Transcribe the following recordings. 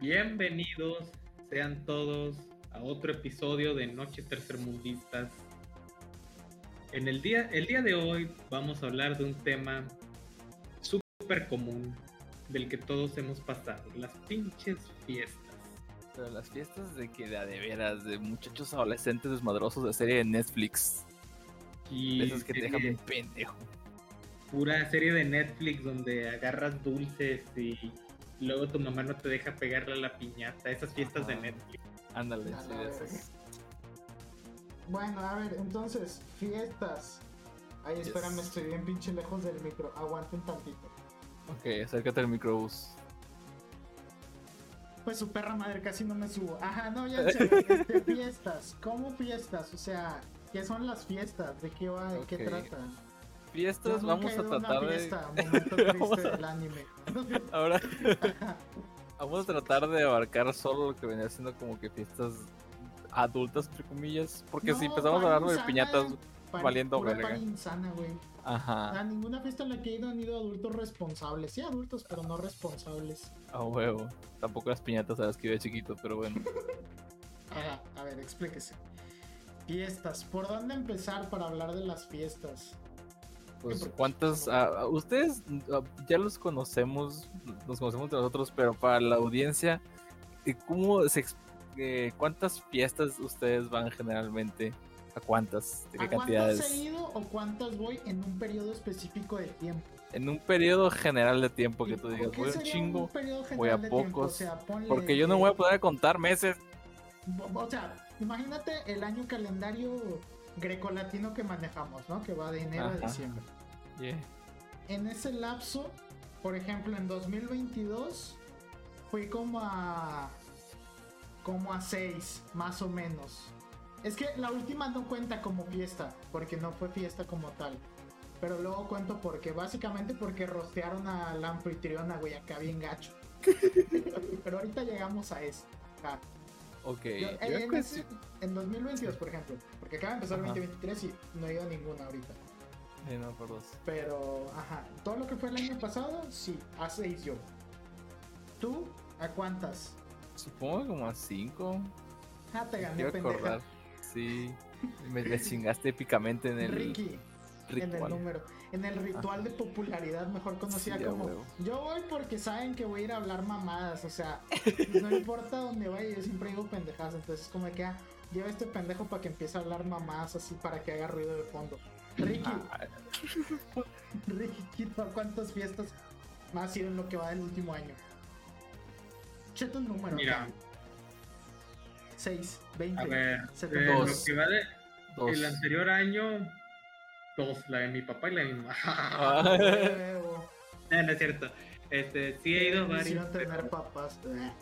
Bienvenidos sean todos a otro episodio de Noches Tercermundistas. El día de hoy vamos a hablar de un tema súper común del que todos hemos pasado, las pinches fiestas. Pero las fiestas de veras, de muchachos adolescentes desmadrosos de serie de Netflix. Y de esas que te dejan bien pendejo. Pura serie de Netflix donde agarras dulces y luego tu mamá no te deja pegarle a la piñata. Esas fiestas de Netflix. Ándale, sí, de esas. Bueno, a ver, entonces, fiestas. Ay, espérame, estoy bien pinche lejos del micro. Aguanten tantito. Ok, acércate al microbús. Pues su perra madre, casi no me subo. Ajá, no, ya sé. Fiestas. ¿Cómo fiestas? O sea, ¿qué son las fiestas? ¿De qué va? ¿De qué tratan? Fiestas, Yo vamos a tratar fiesta, momento triste del anime. Ahora vamos a tratar de abarcar solo lo que venía siendo como que fiestas adultas, entre comillas. Porque no, si empezamos a hablar de piñatas, valiendo verga. Insana, güey. Ajá. A ninguna fiesta en la que he ido han ido adultos responsables. Sí, adultos, pero no responsables. Huevo. Tampoco las piñatas a las que iba chiquito, pero bueno. Ajá, a ver, explíquese. Fiestas. ¿Por dónde empezar para hablar de las fiestas? Pues, ¿cuántas? Ustedes ya los conocemos, nos conocemos de nosotros, pero para la audiencia, ¿cuántas fiestas ustedes van generalmente? ¿A cuántas? ¿De qué cantidades? ¿Cuántas he ido o cuántas voy en un periodo específico de tiempo? En un periodo general de tiempo que tú digas, voy un chingo, voy a pocos, o sea, porque yo no voy a poder contar meses. O sea, imagínate el año calendario grecolatino que manejamos, ¿no? Que va de enero a diciembre. Yeah. En ese lapso, por ejemplo, en 2022 fui como a 6, más o menos. Es que la última no cuenta como fiesta, porque no fue fiesta como tal. Pero luego cuento básicamente porque rostearon a la anfitriona, güey, acá bien gacho. Pero ahorita llegamos a eso. Ok. En 2022, por ejemplo, porque acaba de empezar el 2023 y no he ido a ninguna ahorita. No, por dos. Pero, todo lo que fue el año pasado, sí, a 6 yo. ¿Tú? ¿A cuántas? Supongo como a 5. Te gané, pendeja. Sí, me chingaste épicamente en el Ricky, ritual. en el número, en el ritual de popularidad, mejor conocida como yo voy porque saben que voy a ir a hablar mamadas, o sea, no importa dónde vaya, yo siempre digo pendejadas, entonces como que lleva este pendejo para que empiece a hablar mamadas así para que haga ruido de fondo. Ricky, ¿cuántas fiestas ha sido en lo que va del último año? Cheto un número. Mira, 6, 20, a ver, 72. lo que va el anterior año, 2, la de mi papá y la de mi mamá. No es cierto. Sí he ido a varios. Tener papás.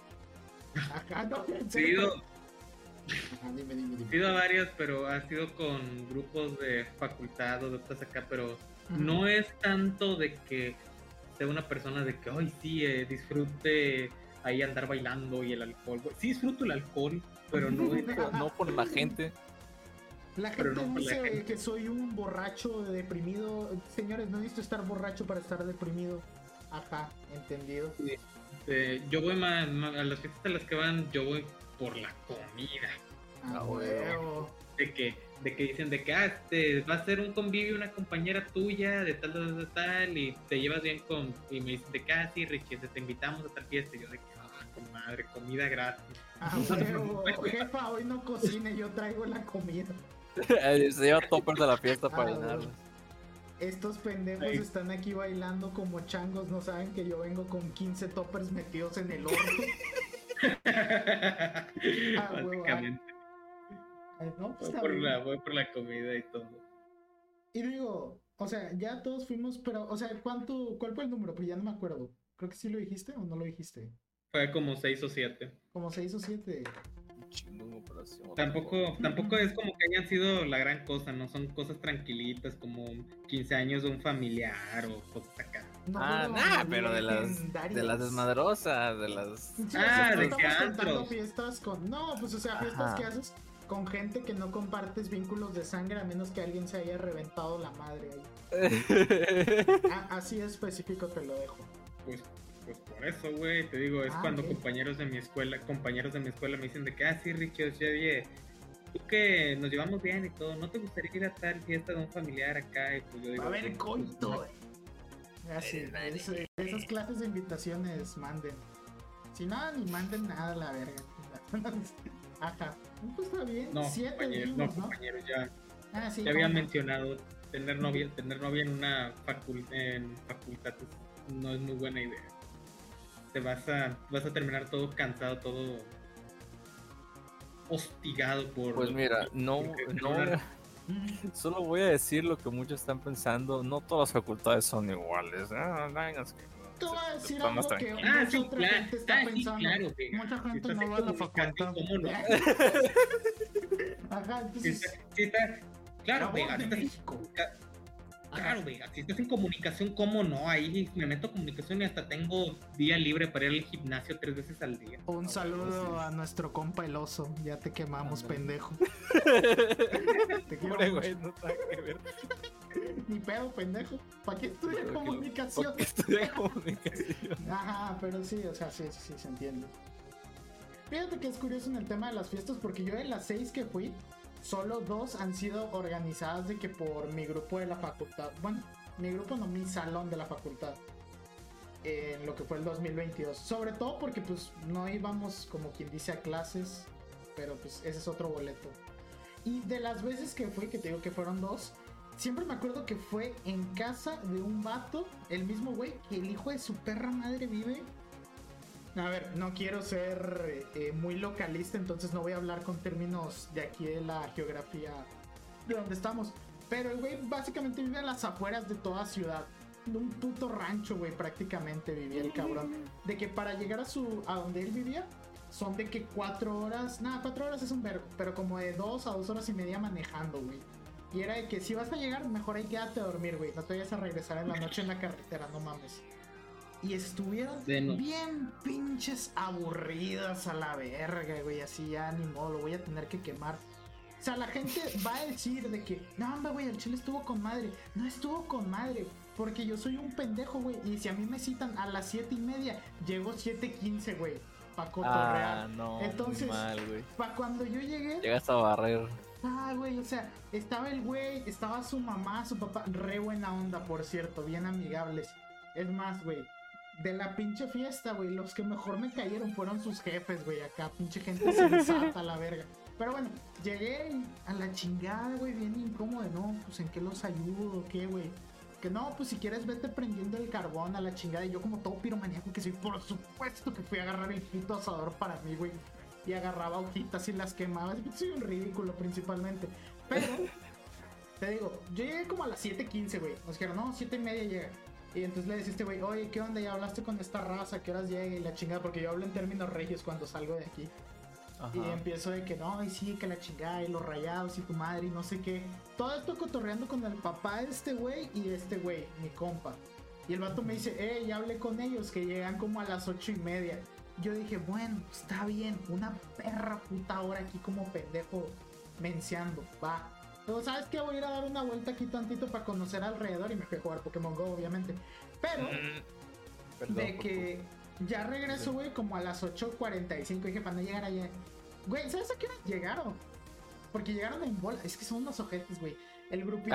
Sí he ido. Dime. He ido a varios, pero ha sido con grupos de facultad o de otras acá, pero no es tanto de que sea una persona de que hoy sí disfrute ahí andar bailando y el alcohol. Sí disfruto el alcohol, pero no por la gente. La gente dice que soy un borracho deprimido. Señores, no necesito estar borracho para estar deprimido. Entendido. Sí. Yo voy a las fiestas a las que van, yo voy por la comida. De que dicen de que va a ser un convivio, una compañera tuya de tal y te llevas bien con, y me dicen de que sí, Richie, te invitamos a tal fiesta, y yo de que comadre, comida gratis. Jefa, hoy no cocine, yo traigo la comida. Se lleva toppers a la fiesta para llenarlos. Estos pendejos están aquí bailando como changos, no saben que yo vengo con 15 toppers metidos en el horno. Básicamente. No, pues voy por la comida y todo. Y digo, o sea, ya todos fuimos, pero, o sea, ¿cuál fue el número? Pues ya no me acuerdo. Creo que sí lo dijiste o no lo dijiste. Fue como 6 o 7. Como 6 o 7. Tampoco es como que hayan sido la gran cosa, no son cosas tranquilitas como 15 años de un familiar o cosas acá. Pero de las desmadrosas, de las... de teatros. Fiestas pues o sea, fiestas que haces con gente que no compartes vínculos de sangre a menos que alguien se haya reventado la madre ahí. Así específico te lo dejo. Pues Pues por eso, güey, te digo, es cuando compañeros de mi escuela me dicen de que, sí, Richie, oye, tú que nos llevamos bien y todo, ¿no te gustaría ir a tal fiesta de un familiar acá? Y pues yo digo, a ver, coito. Así, esas clases de invitaciones manden. Si no, ni manden nada a la verga. Ajá. Pues está bien. No, 7 dijimos, ¿no? Compañeros, ya. Sí, ya habían mencionado tener novia en una facultad no es muy buena idea. Vas a terminar todo cansado, todo hostigado por... Pues mira, no solo voy a decir lo que muchos están pensando. No todas las facultades son iguales. Te voy a decir algo que otra gente está pensando. Claro, mucha gente no va a la facultad. ¿Cómo no? Ajá, entonces... Sí está... Claro, Vega, Claro, Vega, si estás en comunicación, ¿cómo no? Ahí me meto a comunicación y hasta tengo día libre para ir al gimnasio 3 veces al día. Un saludo a nuestro compa el oso. Ya te quemamos, pendejo. Te quiero mucho. Güey, no sabe qué ver. Ni pedo, pendejo. ¿Para qué estudia comunicación? ¿Para qué estudia comunicación? Ajá, pero sí, o sea, sí se entiende. Fíjate que es curioso en el tema de las fiestas, porque yo de las 6 que fui, solo 2 han sido organizadas de que por mi grupo de la facultad. Bueno, mi grupo no, mi salón de la facultad. En lo que fue el 2022. Sobre todo porque pues no íbamos como quien dice a clases. Pero pues ese es otro boleto. Y de las veces que fui, que te digo que fueron 2, siempre me acuerdo que fue en casa de un vato, el mismo güey que el hijo de su perra madre vive. A ver, no quiero ser muy localista, entonces no voy a hablar con términos de aquí de la geografía de donde estamos. Pero el güey básicamente vive a las afueras de toda ciudad. Un puto rancho, güey, prácticamente vivía el cabrón. De que para llegar a donde él vivía, son de que 4 horas... 4 horas es un vergo, pero como de 2 a 2 horas y media manejando, güey. Y era de que si vas a llegar, mejor ahí quédate a dormir, güey. No te vayas a regresar en la noche en la carretera, no mames. Y estuvieron bien pinches aburridas a la verga, güey. Así ya ni modo, lo voy a tener que quemar. O sea, la gente va a decir de que no, hombre, güey, el chile estuvo con madre. No estuvo con madre, porque yo soy un pendejo, güey. Y si a mí me citan a las 7:30, llego 7:15, güey, pa' cotorrear. No, entonces, muy mal, güey. Pa' cuando yo llegué, llegas a barrer. Güey, o sea, estaba el güey, estaba su mamá, su papá, re buena onda, por cierto, bien amigables. Es más, güey, de la pinche fiesta, güey, los que mejor me cayeron fueron sus jefes, güey, acá, pinche gente sensata, la verga. Pero bueno, llegué a la chingada, güey, bien incómodo, no, pues en qué los ayudo, qué, güey. Que no, pues si quieres vete prendiendo el carbón a la chingada. Y yo como todo piromaníaco que soy, por supuesto que fui a agarrar el pito asador para mí, güey. Y agarraba hojitas y las quemaba. Soy un ridículo principalmente. Pero, te digo, yo llegué como a las 7:15, güey. Nos dijeron, no, 7:30 llega. Y entonces le decía a este güey, oye, ¿qué onda? ¿Ya hablaste con esta raza? ¿Qué horas llega? Y la chingada, porque yo hablo en términos regios cuando salgo de aquí. Ajá. Y empiezo de que no, y sí, que la chingada, y los rayados, y tu madre, y no sé qué. Todo esto cotorreando con el papá de este güey y de este güey, mi compa. Y el vato me dice, ya hablé con ellos, que llegan como a las 8:30. Yo dije, bueno, está bien, una perra puta hora aquí como pendejo menseando, va. Pero ¿sabes qué? Voy a ir a dar una vuelta aquí tantito para conocer alrededor y me fui a jugar Pokémon GO, obviamente. Pero, de que ya regreso, güey, como a las 8:45. Dije, para no llegar allá. Güey, ¿sabes a qué hora llegaron? Porque llegaron en bola. Es que son unos ojetes, güey. El grupito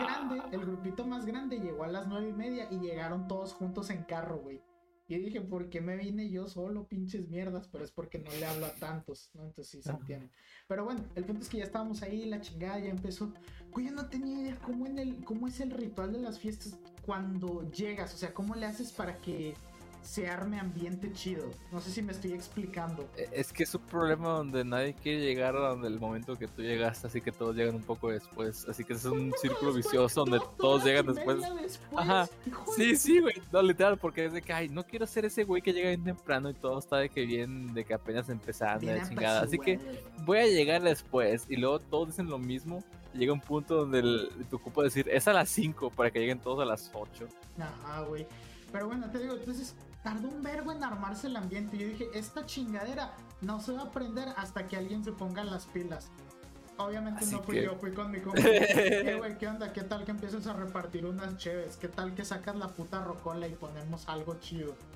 más grande llegó a las 9:30 y llegaron todos juntos en carro, güey. Y dije, ¿por qué me vine yo solo, pinches mierdas? Pero es porque no le hablo a tantos, ¿no? Entonces sí se entiende. Pero bueno, el punto es que ya estábamos ahí, la chingada ya empezó. Güey, yo no tenía idea cómo es el ritual de las fiestas cuando llegas. O sea, ¿cómo le haces para que se arme ambiente chido? No sé si me estoy explicando. Es que es un problema donde nadie quiere llegar a donde el momento que tú llegaste, así que todos llegan un poco después. Así que es un círculo vicioso donde todos llegan después. Ajá. Sí, güey. No, literal, porque es de que, ay, no quiero ser ese güey que llega bien temprano y todo está de que bien, de que apenas empezando, de chingada. Así que voy a llegar después. Y luego todos dicen lo mismo. Y llega un punto donde te ocupa decir, es a las 5 para que lleguen todos a las 8. Ajá, güey. Pero bueno, te digo, entonces tardó un vergo en armarse el ambiente. Yo dije, esta chingadera no se va a prender hasta que alguien se ponga las pilas. Obviamente así no fui yo, fui con mi compa. Güey, ¿qué onda? ¿Qué tal que empiezas a repartir unas cheves? ¿Qué tal que sacas la puta rocola y ponemos algo chido?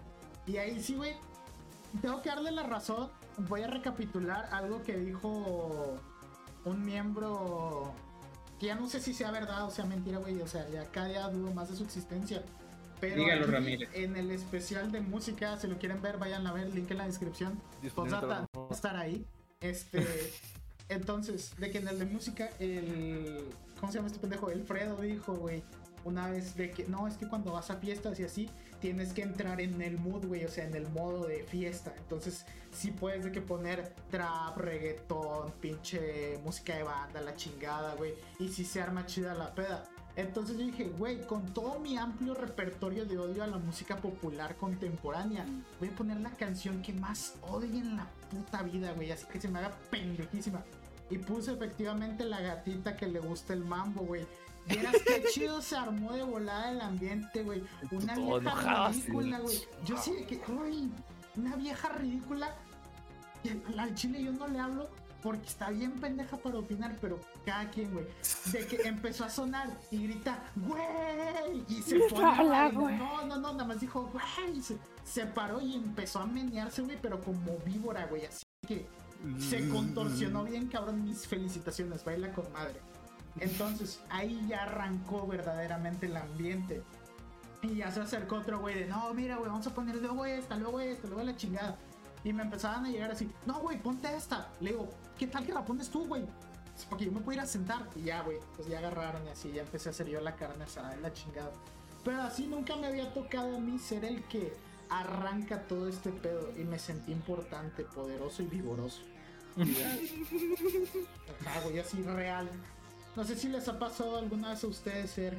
Y ahí sí, güey, tengo que darle la razón. Voy a recapitular algo que dijo un miembro que ya no sé si sea verdad o sea mentira, güey. O sea, ya cada día dudo más de su existencia. Pero dígalo, aquí, Ramírez. en el especial de música, si lo quieren ver, vayan a ver, link en la descripción. Postdata va a estar ahí. Entonces, de que en el de música, ¿cómo se llama este pendejo? El Fredo dijo, güey, una vez de que no, es que cuando vas a fiestas y así, tienes que entrar en el mood, güey, o sea, en el modo de fiesta. Entonces, sí puedes de que poner trap, reggaetón, pinche música de banda, la chingada, güey, y sí se arma chida la peda. Entonces yo dije, güey, con todo mi amplio repertorio de odio a la música popular contemporánea, voy a poner la canción que más odio en la puta vida, güey, así que se me haga pendejísima. Y puse efectivamente La Gatita que le gusta el mambo, güey. Vieras qué chido se armó de volada el ambiente, güey. Una vieja ridícula, güey. Yo sí de que, uy, una vieja ridícula. Al chile yo no le hablo porque está bien pendeja para opinar, pero cada quien, güey. De que empezó a sonar y grita, güey, y se pone a bailar. No, nada más dijo, güey. Se paró y empezó a menearse, güey, pero como víbora, güey. Así que se contorsionó bien, cabrón. Mis felicitaciones, baila con madre. Entonces ahí ya arrancó verdaderamente el ambiente. Y ya se acercó otro güey de, no, mira, güey, vamos a poner luego esta, luego la chingada. Y me empezaban a llegar así, no, güey, ponte esta. Le digo, ¿qué tal que la pones tú, güey? Porque yo me puedo ir a sentar. Y ya, güey, pues ya agarraron y así, ya empecé a hacer yo la carne asada en la chingada. Pero así nunca me había tocado a mí ser el que arranca todo este pedo. Y me sentí importante, poderoso y vigoroso. Ajá, güey, así real. No sé si les ha pasado alguna vez a ustedes ser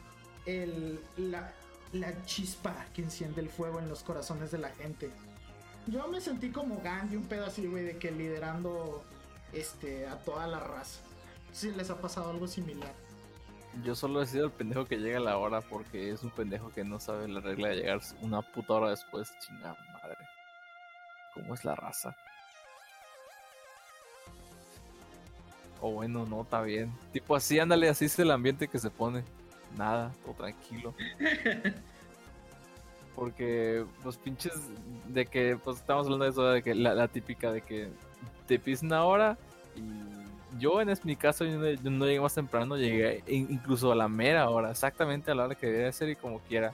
la chispa que enciende el fuego en los corazones de la gente. Yo me sentí como Gandhi, un pedo así, güey, de que liderando a toda la raza. Si les ha pasado algo similar. Yo solo he sido el pendejo que llega a la hora porque es un pendejo que no sabe la regla de llegar una puta hora después. Chingada madre. ¿Cómo es la raza? O bueno, no, está bien. Tipo así, ándale, así es el ambiente que se pone. Nada, todo tranquilo. Porque los pinches de que, pues estamos hablando de eso, de que la típica de que te pides una hora y yo en mi caso yo no llegué más temprano, llegué incluso a la mera hora, exactamente a la hora que debía ser y como quiera.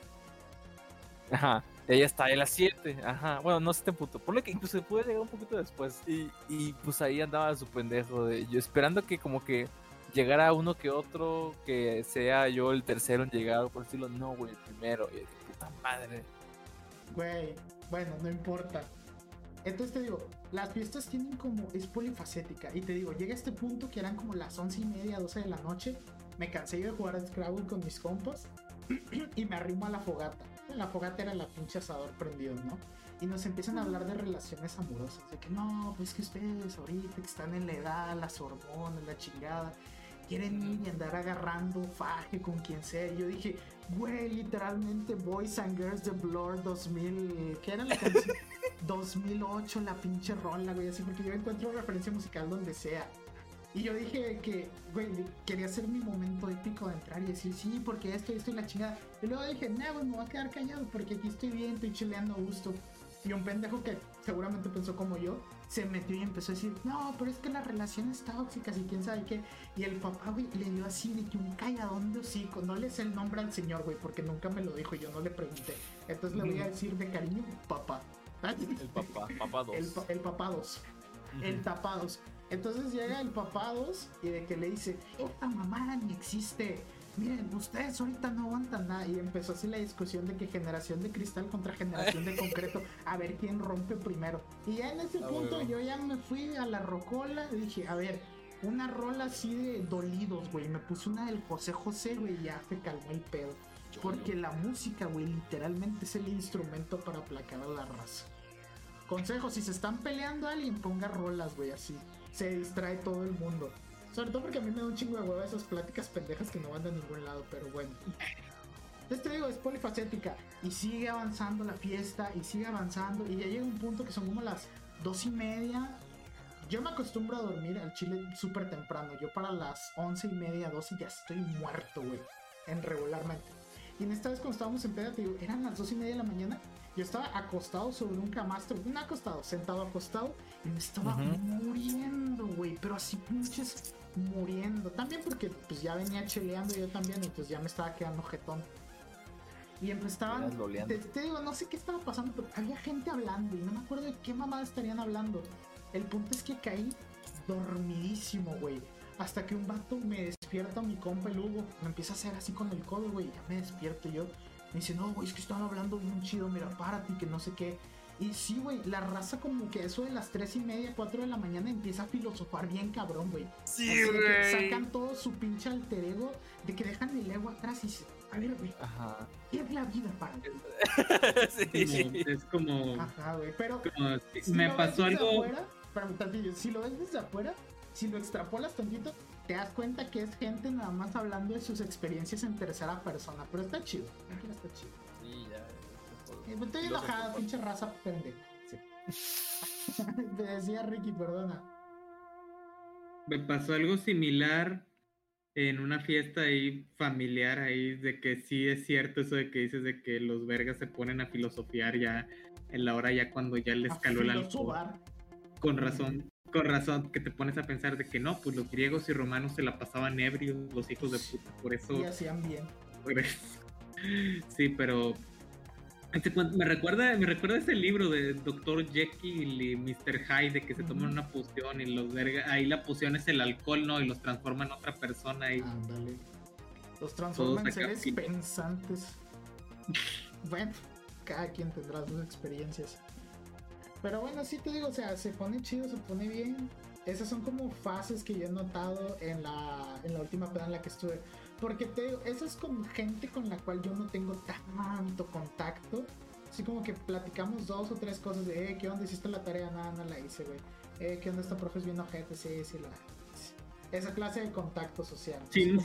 Ajá, ella está ahí a las 7, ajá, bueno, no sé te puto, ponle que incluso pude llegar un poquito después y pues ahí andaba su pendejo de yo esperando que como que llegara uno que otro, que sea yo el tercero en llegar, por decirlo, no, güey, el primero, y puta madre. Güey, bueno, no importa. Entonces te digo, las fiestas tienen como, es polifacética, y te digo, llega este punto que eran como las 11:30, 12 de la noche, me cansé yo de jugar a Scrabble con mis compas, y me arrimo a la fogata. La fogata era la pinche asador prendido, ¿no? Y nos empiezan a hablar de relaciones amorosas, de que no, pues que ustedes ahorita que están en la edad, las hormonas, la chingada, quieren ir y andar agarrando faje con quien sea. Y yo dije, güey, literalmente Boys and Girls de Blur 2000, ¿qué era la canción? 2008, la pinche rola, güey, así, porque yo encuentro referencia musical donde sea. Y yo dije que, güey, quería ser mi momento épico de entrar y decir, sí, porque esto y la chingada. Y luego dije, nah, güey, me voy a quedar callado porque aquí estoy bien, estoy chileando a gusto. Y un pendejo que seguramente pensó como yo, se metió y empezó a decir, no, pero es que las relaciones tóxicas y quién sabe qué. Y el papá, güey, le dio así de que un calladón de hocico. No le sé el nombre al señor, güey, porque nunca me lo dijo y yo no le pregunté. Entonces le voy a decir de cariño, papá. El papá 2. El papá 2. El tapados. Entonces llega el papá 2 y de que le dice, esta mamada ni existe. Miren, ustedes ahorita no aguantan nada. Y empezó así la discusión de que generación de cristal contra generación de concreto. A ver quién rompe primero. Y ya en ese punto yo ya me fui a la rocola y dije, a ver, una rola así de dolidos, güey. Me puse una del José José, güey, y ya se calmó el pedo. Porque la música, güey, literalmente es el instrumento para aplacar a la raza. Consejo, si se están peleando a alguien, ponga rolas, güey, así. Se distrae todo el mundo. Sobre todo porque a mí me da un chingo de hueva esas pláticas pendejas que no van a ningún lado, pero bueno. Entonces te digo, es polifacética. Y sigue avanzando la fiesta, y sigue avanzando. Y ya llega un punto que son como las 2:30. Yo me acostumbro a dormir al chile súper temprano. Yo para las 11:30, 12 ya estoy muerto, güey. En regularmente. Y en esta vez cuando estábamos en peda, te digo, eran las 2:30 de la mañana. Yo estaba acostado sobre un camastro, no acostado, sentado acostado, y me estaba muriendo, güey, pero así pinches muriendo. También porque pues ya venía cheleando yo también, entonces ya me estaba quedando jetón. Y empezaban, te digo, no sé qué estaba pasando, pero había gente hablando y no me acuerdo de qué mamada estarían hablando. El punto es que caí dormidísimo, güey. Hasta que un vato me despierta, mi compa el Hugo, me empieza a hacer así con el codo, güey. Ya me despierto yo. Me dice, no, güey, es que estaban hablando bien chido, mira, párate, que no sé qué. Y sí, güey, la raza como que eso de las 3:30, 4 de la mañana empieza a filosofar bien cabrón, güey. Sí, así güey. de que sacan todo su pinche alter ego, de que dejan el ego atrás y dicen, a ver, güey, ¿qué es la vida para ti? Sí. Es como... Ajá, güey, pero... Como, si me pasó algo... Si lo ves desde afuera, si lo extrapolas tantito, te das cuenta que es gente nada más hablando de sus experiencias en tercera persona. Pero está chido, está chido. Sí, ya. Estoy enojada, pinche raza pendeja. Sí. Te decía Ricky, perdona. Me pasó algo similar en una fiesta ahí familiar ahí, de que sí es cierto eso de que dices de que los vergas se ponen a filosofiar ya en la hora ya cuando ya les caló el alcohol. Con razón que te pones a pensar de que no, pues los griegos y romanos se la pasaban ebrios, los hijos de puta, por eso... Y hacían bien. Sí, pero... Me recuerda ese libro de Dr. Jekyll y Mr. Hyde, de que se toman una poción y los verga, ahí la poción es el alcohol, ¿no? Y los transforma en otra persona y... Ándale. Los transforma en seres pensantes. Bueno, cada quien tendrá sus experiencias. Pero bueno, sí te digo, o sea, se pone chido, se pone bien. Esas son como fases que yo he notado en la última peda en la que estuve. Porque te digo, eso es con gente con la cual yo no tengo tanto contacto. Así como que platicamos 2 o 3 cosas de, ¿qué onda? ¿Hiciste la tarea? Nada, no la hice, güey. ¿Qué onda? Esta profe es bien ojete, sí, esa clase de contacto social.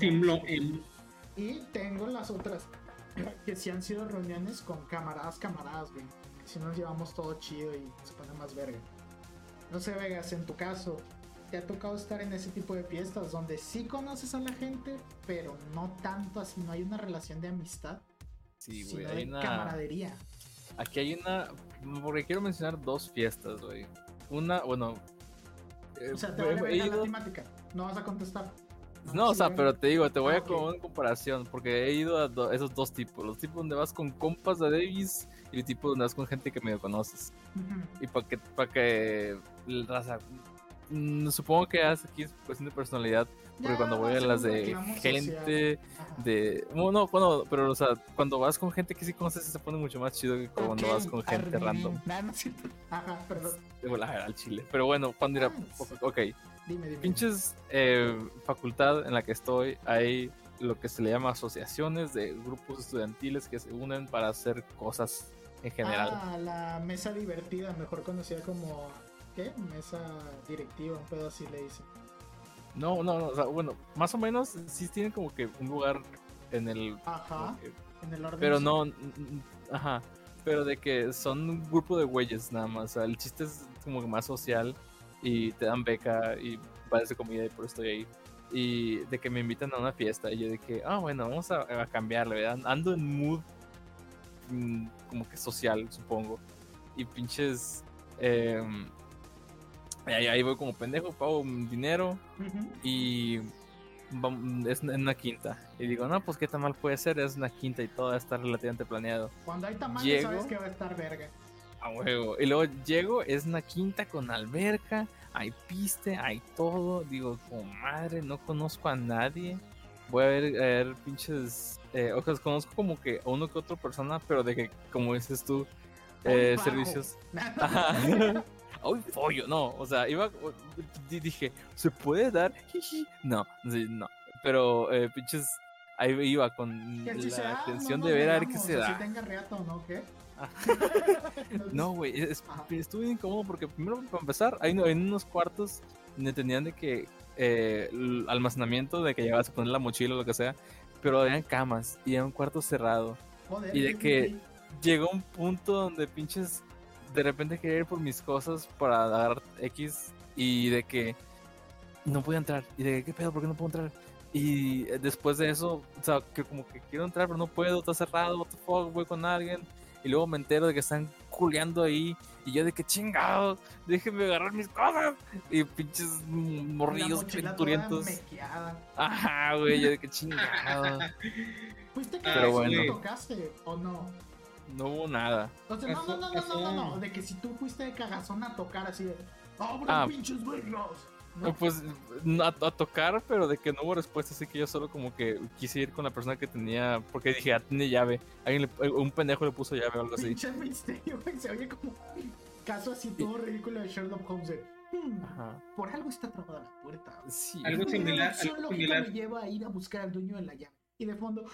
Y tengo las otras que sí han sido reuniones con camaradas, güey. Si nos llevamos todo chido y se pone más verga. No sé, Vegas, en tu caso, ¿te ha tocado estar en ese tipo de fiestas donde sí conoces a la gente, pero no tanto así, no hay una relación de amistad? Sí, güey, hay una camaradería. Aquí hay una, porque quiero mencionar 2 fiestas, güey. Una, bueno... o sea, te vale verga la temática, no vas a contestar. No, o sea, pero te digo, te voy a como en comparación, porque he ido a esos 2 tipos. Los tipos donde vas con compas de Davis y el tipo donde vas con gente que medio conoces. Y para que raza, supongo que hace aquí es cuestión de personalidad, porque cuando voy a las de gente de... Bueno, pero o sea, cuando vas con gente que sí conoces se pone mucho más chido que cuando vas con gente random. Ajá, perdón. Al chile. Pero bueno, cuando irá... Ok. Dime. Pinches facultad en la que estoy, hay lo que se le llama asociaciones de grupos estudiantiles que se unen para hacer cosas en general. La mesa divertida, mejor conocida como... ¿Qué? Mesa directiva, un pedo así le dicen. No, o sea, bueno, más o menos sí tienen como que un lugar en el... Ajá, en el orden. Pero no, ajá, pero de que son un grupo de güeyes nada más, o sea, el chiste es como que más social y te dan beca y vales de comida y por eso estoy ahí. Y de que me invitan a una fiesta y yo de que, bueno, vamos a cambiarle, ¿verdad? Ando en mood como que social, supongo. Y pinches... ahí voy como pendejo, pago un dinero y es en una quinta. Y digo, no, pues qué tan mal puede ser, es una quinta y todo está relativamente planeado. Cuando hay tamales sabes que va a estar verga. A huevo. Y luego llego, es una quinta con alberca, hay piste, hay todo. Digo, como madre, no conozco a nadie. Voy a ver pinches... o sea, conozco como que a uno que otra persona, pero de que, como dices tú, servicios... ¡Ay, pollo! No, o sea, dije, ¿se puede dar? No. Pero, pinches, ahí iba con la intención de ver a ver qué se da. Si tenga reata o no, ¿qué? No, güey, estuve incómodo porque primero, para empezar, hay en unos cuartos donde tenían de que el almacenamiento, de que llegabas a poner la mochila o lo que sea, pero habían camas y era un cuarto cerrado. Joder, y de que llegó un punto donde pinches de repente quería ir por mis cosas para dar X y de que no podía entrar. Y de que, ¿qué pedo? ¿Por qué no puedo entrar? Y después de eso, o sea, que como que quiero entrar pero no puedo, está cerrado, what the fuck, voy con alguien. y luego me entero de que están culeando ahí, y yo de que chingado, déjenme agarrar mis cosas, y pinches morrillos pinturientos. Ajá, güey, yo de que chingado. ¿Fuiste cagazón y tocaste o no? No hubo nada. O sea, no, de que si tú fuiste de cagazón a tocar así de pinches verlos. ¿No? Pues a tocar, pero de que no hubo respuesta, así que yo solo como que quise ir con la persona que tenía, porque dije, tiene llave. Un pendejo le puso llave o algo así. Pinche misterio, güey, se oye como caso así todo ridículo de Sherlock Holmes. Por algo está trabada la puerta. Sí. Algo similar. Algo similar me lleva a ir a buscar al dueño de la llave. Y de fondo...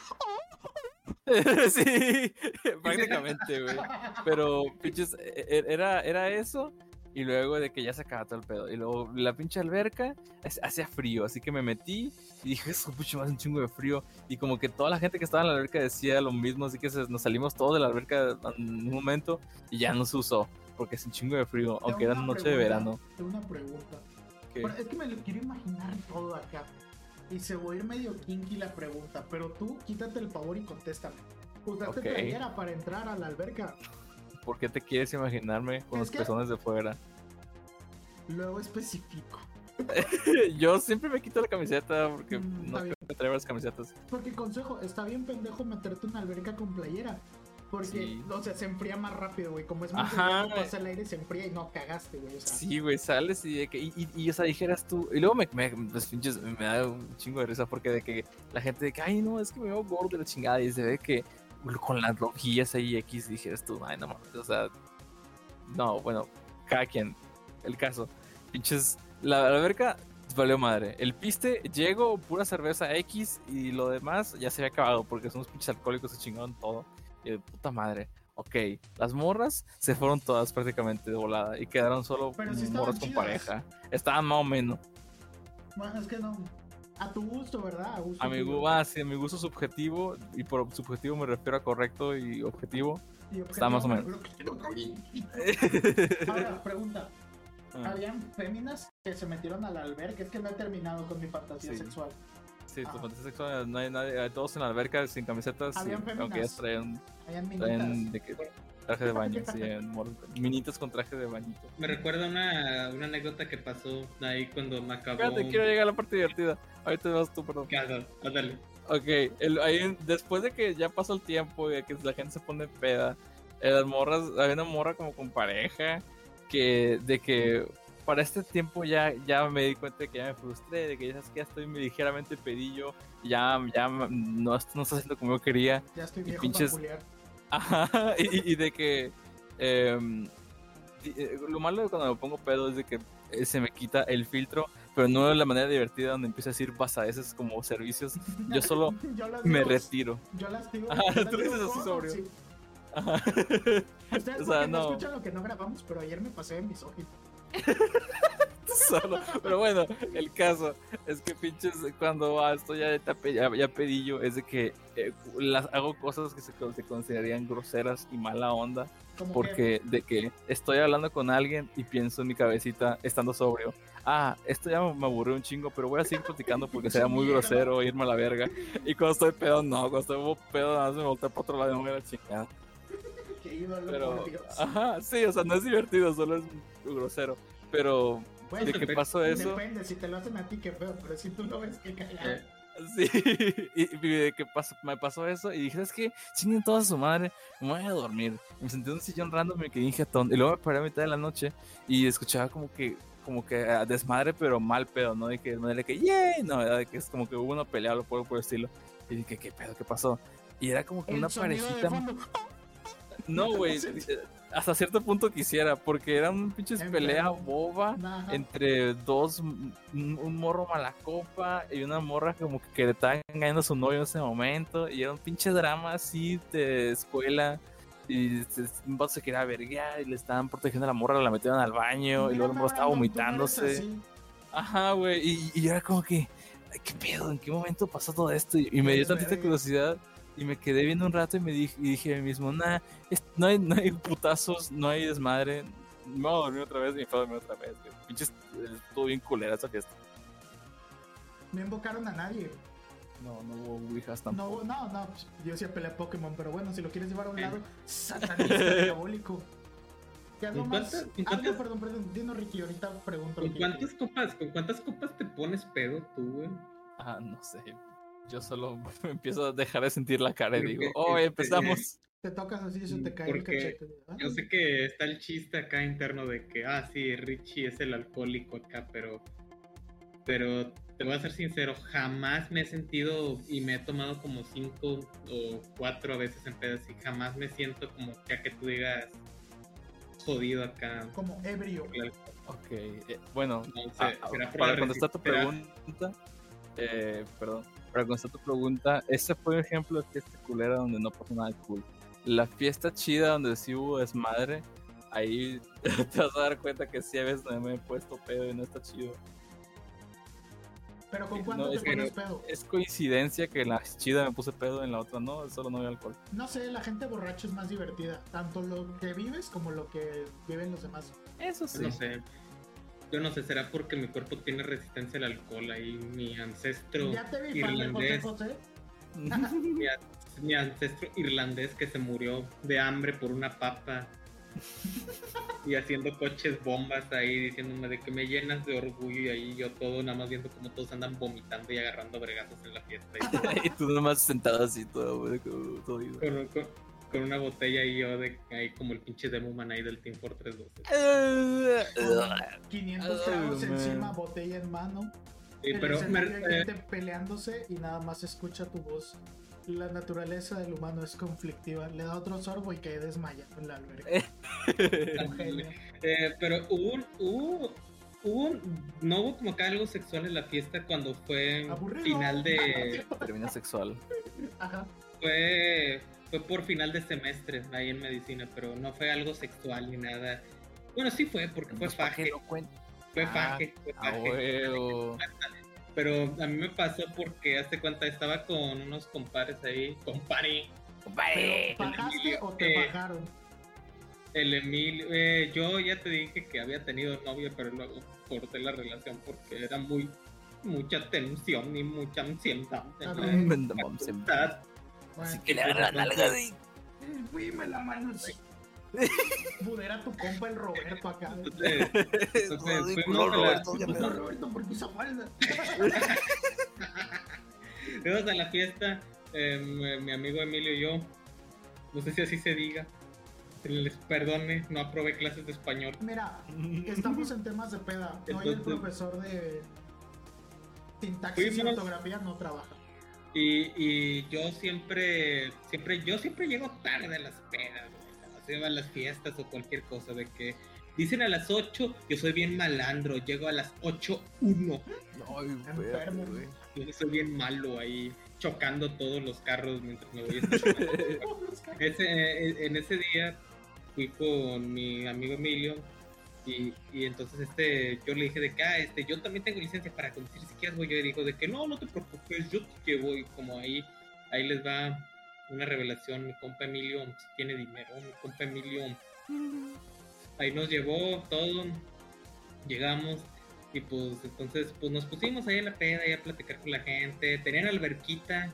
Sí, prácticamente, güey. Pero, pinches, era eso. Y luego de que ya se acaba todo el pedo. Y luego la pinche alberca hacía frío. Así que me metí y dije, eso pucho más un chingo de frío. Y como que toda la gente que estaba en la alberca decía lo mismo. Así que nos salimos todos de la alberca en un momento y ya no se usó. Porque es un chingo de frío, aunque era noche de verano. Tengo una pregunta. Es que me lo quiero imaginar todo acá. Y se va a ir medio kinky la pregunta. Pero tú quítate el favor y contéstame. ¿Usaste playera para entrar a la alberca? ¿Por qué te quieres imaginarme con los pezones de fuera? Luego especifico. Yo siempre me quito la camiseta porque no me traigo las camisetas. Porque consejo, está bien pendejo meterte en una alberca con playera. Porque, o sea, se enfría más rápido, güey. Como es muy rápido, pasa el aire, se enfría y no cagaste, güey. O sea. Sí, güey, sales y o sea, dijeras tú. Y luego me da un chingo de risa porque de que la gente de que, ay, no, es que me veo gordo de la chingada. Y se ve que con las rojillas ahí X dijeras tú, ay, no mames, o sea, no, bueno, cada quien, el caso, pinches, la alberca valió madre, el piste, llego, pura cerveza X y lo demás ya se había acabado porque son unos pinches alcohólicos, se chingaron todo, y de puta madre, ok, las morras se fueron todas prácticamente de volada y quedaron solo morras con pareja, estaban más o menos. Bueno, es que no... A tu gusto, ¿verdad? Sí, a mi gusto subjetivo, y por subjetivo me refiero a correcto y objetivo. Está más o menos. Ahora, pregunta. ¿Habían féminas que se metieron a la alberca? Es que no he terminado con mi fantasía sexual. Sí, tu fantasía sexual, no hay nadie, todos en la alberca sin camisetas. ¿Habían féminas? Aunque ellas traen de que traje de baño, sí, minitas con traje de bañito. Me recuerda una anécdota que pasó ahí cuando me acabó. Espérate, quiero llegar a la parte divertida. Ahorita vas tú, perdón. Dale. Ok, después de que ya pasó el tiempo y que la gente se pone peda, las morras, había una morra como con pareja de que para este tiempo ya me di cuenta de que ya me frustré, de que ya estoy ligeramente pedillo, ya no está haciendo como yo quería. Ya estoy viejo para culiar. Ajá, y de que lo malo de cuando me pongo pedo es de que se me quita el filtro, pero no de la manera divertida donde empiezo a decir basadeces como servicios. Yo solo me retiro. Yo las digo. Tú dices así sobrio. Sí. Ajá. Ustedes no escuchan lo que no grabamos, pero ayer me pasé en mis ojos. Solo. Pero bueno, el caso es que pinches cuando estoy ya pedillo es de que hago cosas que se considerarían groseras y mala onda, porque de que estoy hablando con alguien y pienso en mi cabecita estando sobrio, esto ya me aburrió un chingo, pero voy a seguir platicando porque sería muy grosero irme a la verga. Y cuando estoy pedo, cuando estoy pedo nada más me volteo para otro lado y me voy a la chingada. Pero, sí, o sea, no es divertido, solo es grosero. Pero bueno, de que pasó eso. Depende, si te lo hacen a ti, qué feo, pero si tú lo ves, qué cagado. Sí, y de que me pasó eso y dije, es que chinguen toda su madre, me voy a dormir. Me senté en un sillón random y quedé injetón. Y luego me paré a mitad de la noche y escuchaba como que desmadre, pero mal pedo, ¿no? De que desmadre que, ¡yay! No, de que es como que hubo una pelea o por el estilo. Y dije, ¿qué pedo? ¿Qué pasó? Y era como que una parejita. No, güey, hasta cierto punto quisiera, porque era un pinches pelea boba entre dos, un morro mala copa y una morra como que le estaba engañando a su novio en ese momento, y era un pinche drama así de escuela, y un vato se quería verguear y le estaban protegiendo a la morra, la metieron al baño, y luego el morro estaba vomitándose. Ajá, güey, y era como que, ¿qué pedo? ¿En qué momento pasó todo esto? Y me dio tantita curiosidad. Y me quedé viendo un rato y dije a mí mismo, no hay putazos, no hay desmadre. Me voy a dormir otra vez y me fui a dormir otra vez. Pinches, estuvo bien culera esa fiesta. No invocaron a nadie. No hubo ouijas tampoco. No, pues, yo sí apelé a Pokémon, pero bueno, si lo quieres llevar a un lado, satanista diabólico. ¿Qué algo más? Perdón, Dino Ricky, ahorita pregunto. ¿Con cuántas copas te pones pedo tú, güey? No sé. Yo solo empiezo a dejar de sentir la cara y digo, empezamos. Te tocas así y eso te cae el cachete. Yo sé que está el chiste acá interno de que, sí, Richie es el alcohólico acá, pero te voy a ser sincero, jamás me he sentido y me he tomado como 5 o 4 a veces en pedas y jamás me siento como que tú digas jodido acá. Como ebrio. Ok, bueno, para contestar tu pregunta, para contestar tu pregunta, ese fue un ejemplo de fiesta culera donde no pasó nada cool. La fiesta chida donde sí hubo desmadre, ahí te vas a dar cuenta que sí a veces me he puesto pedo y no está chido. ¿Pero con cuánto te pones pedo? Es coincidencia que en la chida me puse pedo, en la otra no, solo no había alcohol. No sé, la gente borracha es más divertida, tanto lo que vives como lo que viven los demás. Eso sí. No sé. Yo no sé, será porque mi cuerpo tiene resistencia al alcohol. Ahí mi ancestro ya te vi, irlandés. José. Mi ancestro irlandés que se murió de hambre por una papa y haciendo coches bombas ahí, diciéndome de que me llenas de orgullo, y ahí yo todo nada más viendo como todos andan vomitando y agarrando bregazos en la fiesta. Y tú nada más sentado así todo con una botella y yo ahí como el pinche Demo Man ahí del Team Fortress 2. 500 clavos encima, botella en mano. Pero gente peleándose y nada más escucha tu voz. La naturaleza del humano es conflictiva. Le da otro sorbo y cae desmayado en la alberca. Pero no hubo como que algo sexual en la fiesta cuando fue final de... Termina sexual. Ajá. Fue por final de semestre ahí en medicina, pero no fue algo sexual ni nada. Bueno, sí fue, porque fue faje. Fue faje. Pero a mí me pasó porque, hazte cuenta, estaba con unos compares ahí. ¡Compare! ¿Pagaste o te pagaron? El Emilio, yo ya te dije que había tenido novia, pero luego corté la relación porque era mucha tensión y mucha ansiedad. Así que le agarra la nalga de... Fuime la mano así. Pudera tu compa el Roberto acá. Entonces Roberto, ¿por qué esa falda? Fuimos a la fiesta, mi amigo Emilio y yo, no sé si así se diga, les perdone, no aprobé clases de español. Mira, estamos en temas de peda. No hay el profesor de sintaxis y ortografía, no trabaja. Y yo siempre llego tarde a las pedas, a las fiestas o cualquier cosa, de que dicen a las 8, yo soy bien malandro, llego a las 8:01. Enfermo. Yo soy bien malo ahí, chocando todos los carros mientras me voy estacionando. En ese día fui con mi amigo Emilio y entonces yo le dije de que yo también tengo licencia para conducir, si quieres voy. Yo dijo de que no te preocupes, yo te llevo. Y como ahí les va una revelación, mi compa Emilio tiene dinero, mi compa Emilio ahí nos llevó todo, llegamos y pues entonces pues nos pusimos ahí en la peda y a platicar con la gente. Tenían alberquita,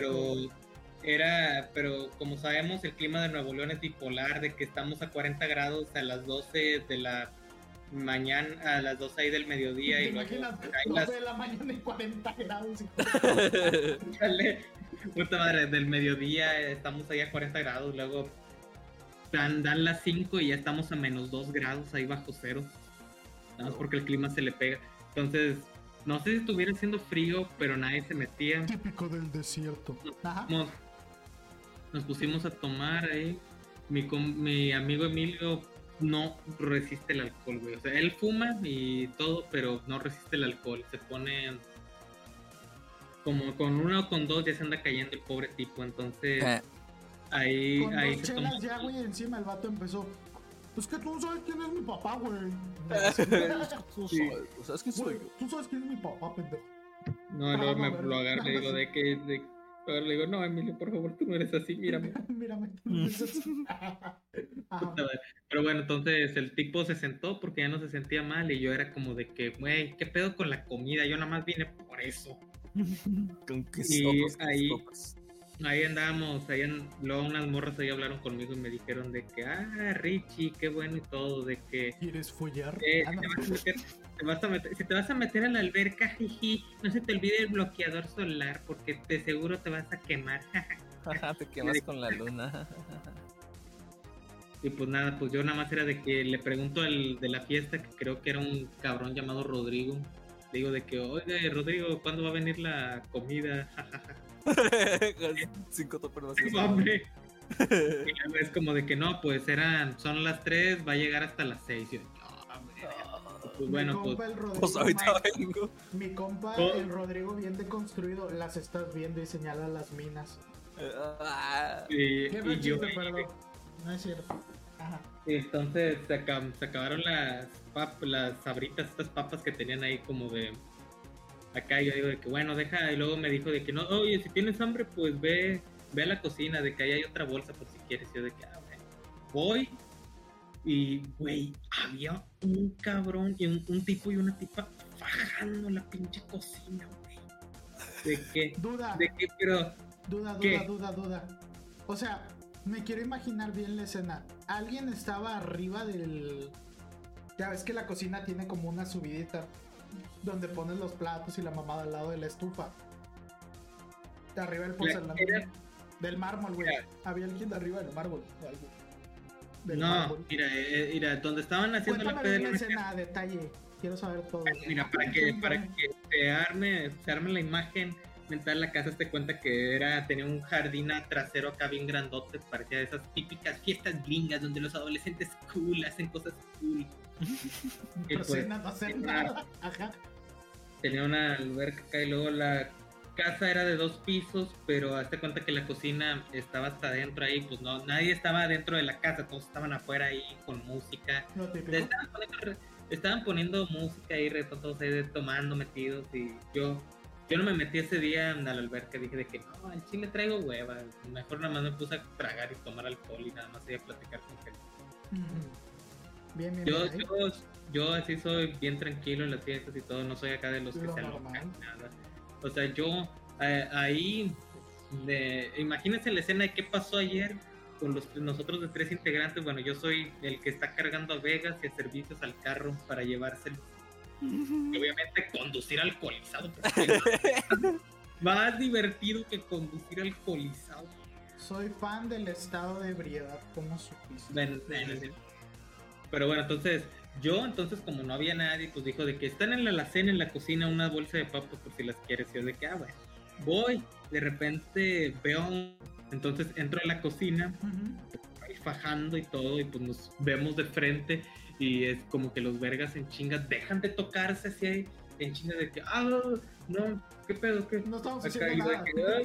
pero como sabemos el clima de Nuevo León es bipolar, de que estamos a 40 grados a las 12 de la mañana, a las 12 ahí del mediodía. Y luego 12 de la mañana y 40 grados. Puta madre, del mediodía estamos ahí a 40 grados, luego dan las 5 y ya estamos a -2 grados ahí bajo cero, nada más porque el clima se le pega. Entonces no sé si estuviera haciendo frío, pero nadie se metía. Típico del desierto. Nos pusimos a tomar ahí. Mi amigo Emilio no resiste el alcohol, güey. O sea, él fuma y todo, pero no resiste el alcohol. Se pone como con 1 o con 2 ya se anda cayendo el pobre tipo. Entonces ahí con ahí dos se chelas ya, güey, encima el vato empezó. Es que tú no sabes quién es mi papá, güey. ¿Sabes quién soy yo? Tú sabes quién es mi papá, pendejo. No, luego me lo agarro y le digo le digo, no, Emilio, por favor, tú no eres así, mírame. Mírame, tú no eres así. Pero bueno, entonces el tipo se sentó porque ya no se sentía mal y yo era como de que, güey, ¿qué pedo con la comida? Yo nada más vine por eso. Y ahí andábamos, luego unas morras ahí hablaron conmigo y me dijeron de que, Richie, qué bueno y todo, de que... ¿Quieres follar? Si te vas a meter a la alberca, jiji, no se te olvide el bloqueador solar, porque de seguro te vas a quemar. Te quemas con la luna. Y pues nada, pues yo nada más era de que le pregunto al de la fiesta, que creo que era un cabrón llamado Rodrigo. Le digo de que, oiga, Rodrigo, ¿cuándo va a venir la comida? 5 toppers hombre. Y es como de que no, pues son las 3, va a llegar hasta las 6. Y yo, pues bueno, pues ahorita vengo. Mi compa, el Rodrigo, bien deconstruido, las estás viendo y señala las minas. Y yo, perdón. No es cierto. Ajá. Y entonces se acabaron las sabritas, estas papas que tenían ahí como de acá. Yo digo de que bueno, deja, y luego me dijo de que no, oye, si tienes hambre, pues ve a la cocina, de que ahí hay otra bolsa por si quieres. Yo de que, bueno, voy. Y, güey, había un cabrón y un tipo y una tipa fajando la pinche cocina, güey. ¿De qué? Duda. O sea, me quiero imaginar bien la escena. Alguien estaba arriba del... Ya ves que la cocina tiene como una subidita donde pones los platos y la mamada al lado de la estufa. De arriba del porcelanato. Del mármol, güey. Había alguien de arriba del mármol o algo. Mármol. Mira, donde estaban haciendo la escena a detalle. Quiero saber todo. Mira, para que se arme la imagen mental, la casa te cuenta que tenía un jardín trasero acá bien grandote, parecía de esas típicas fiestas gringas donde los adolescentes cool hacen cosas cool. Y pues, no hacer nada. Ajá. Tenía una alberca acá y luego la casa era de 2 pisos, pero hazte cuenta que la cocina estaba hasta adentro ahí, pues no, nadie estaba dentro de la casa, todos estaban afuera ahí con música. Estaban poniendo música ahí, todos ahí tomando metidos, y yo no me metí ese día a la alberca, dije de que no, al chile traigo hueva, mejor nada más me puse a tragar y tomar alcohol y nada más iba a platicar con gente. Bien, yo así soy bien tranquilo en las fiestas y todo, no soy acá de los que se alocan nada. O sea, yo ahí, imagínense la escena de qué pasó ayer con nosotros de 3 integrantes. Bueno, yo soy el que está cargando a Vegas y a servicios al carro para llevárselo. Y obviamente conducir alcoholizado, más divertido que conducir alcoholizado. Soy fan del estado de ebriedad, ¿cómo supiste? Pero bueno, entonces como no había nadie, pues dijo de que están en la alacena, en la cocina, una bolsa de papas por si las quieres. Y yo de que, bueno, voy, de repente entonces entro a la cocina, ahí fajando y todo, y pues nos vemos de frente. Y es como que los vergas en chingas dejan de tocarse así en chingas de que, no, ¿qué pedo? ¿Qué? No estamos haciendo nada.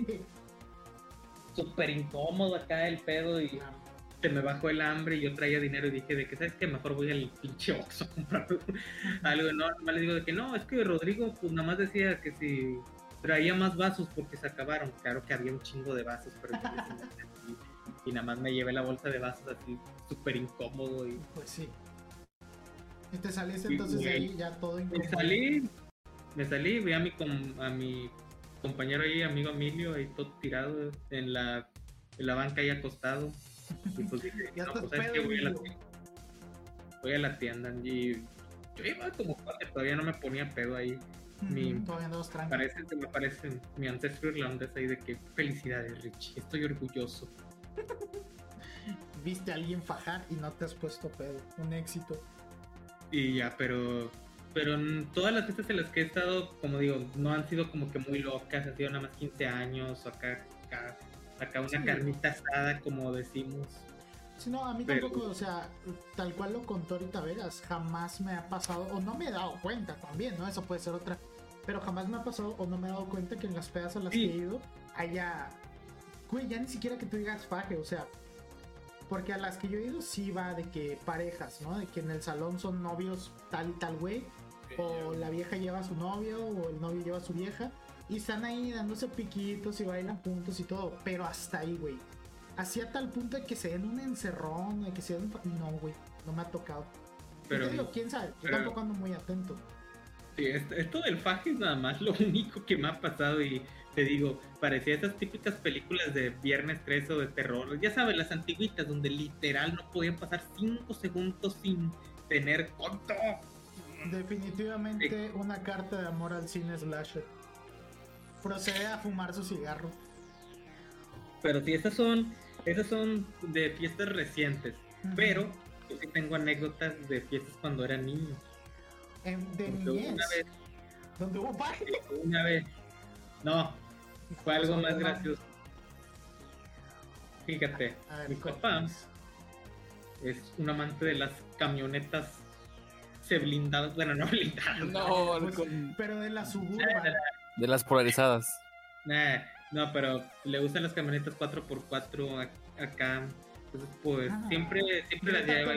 Súper incómodo acá el pedo y se me bajó el hambre y yo traía dinero y dije de que, ¿sabes qué? Mejor voy al pinche Oxxo a comprar algo. No, nomás le digo de que no, es que Rodrigo pues nada más decía que si traía más vasos porque se acabaron. Claro que había un chingo de vasos, pero y nada más me llevé la bolsa de vasos así súper incómodo y... Pues sí. ¿Y te saliste entonces de ahí ya todo incómodo? Me salí, vi a mi compañero ahí, amigo Emilio, ahí todo tirado en la banca ahí acostado. Y pues dije, ya no, pues que voy a la tienda. Y yo iba como que todavía no me ponía pedo ahí. Todavía no me parece mi ancestro irlandés ahí de que felicidades, Richie, estoy orgulloso. Viste a alguien fajar y no te has puesto pedo, un éxito. Y ya, pero en todas las fiestas en las que he estado, como digo, no han sido como que muy locas, han sido nada más 15 años, o acá una carnita asada, como decimos. Sí, no, a mí tampoco, o sea, tal cual lo contó ahorita Vegas, jamás me ha pasado, o no me he dado cuenta también, ¿no? Eso puede ser otra, pero jamás me ha pasado o no me he dado cuenta que en las pedas a las que he ido haya, güey, ya ni siquiera que tú digas faje, o sea, porque a las que yo he ido sí va de que parejas, ¿no? De que en el salón son novios tal y tal güey, o la vieja lleva a su novio, o el novio lleva a su vieja, y están ahí dándose piquitos y bailan juntos y todo, pero hasta ahí, güey. Así a tal punto de que se den un encerrón, de que se den... No, güey, no me ha tocado. Pero digo, quién sabe, yo tampoco ando muy atento. Sí, esto del faje es nada más lo único que me ha pasado y te digo, parecía esas típicas películas de Viernes 13 o de terror, ya sabes, las antiguitas donde literal no podían pasar 5 segundos sin tener contacto. Definitivamente una carta de amor al cine slasher. Procede a fumar su cigarro. Pero sí, esas son de fiestas recientes. Pero yo sí tengo anécdotas de fiestas cuando era niño. De niñez. ¿Dónde hubo paje? Una vez. No, fue algo más gracioso. Fíjate, mi papá es un amante de las camionetas blindadas. Bueno, no blindadas. No, pues, pero de la Suburban. De las polarizadas. No, pero le gustan las camionetas 4x4 acá. Entonces, pues siempre las lleva.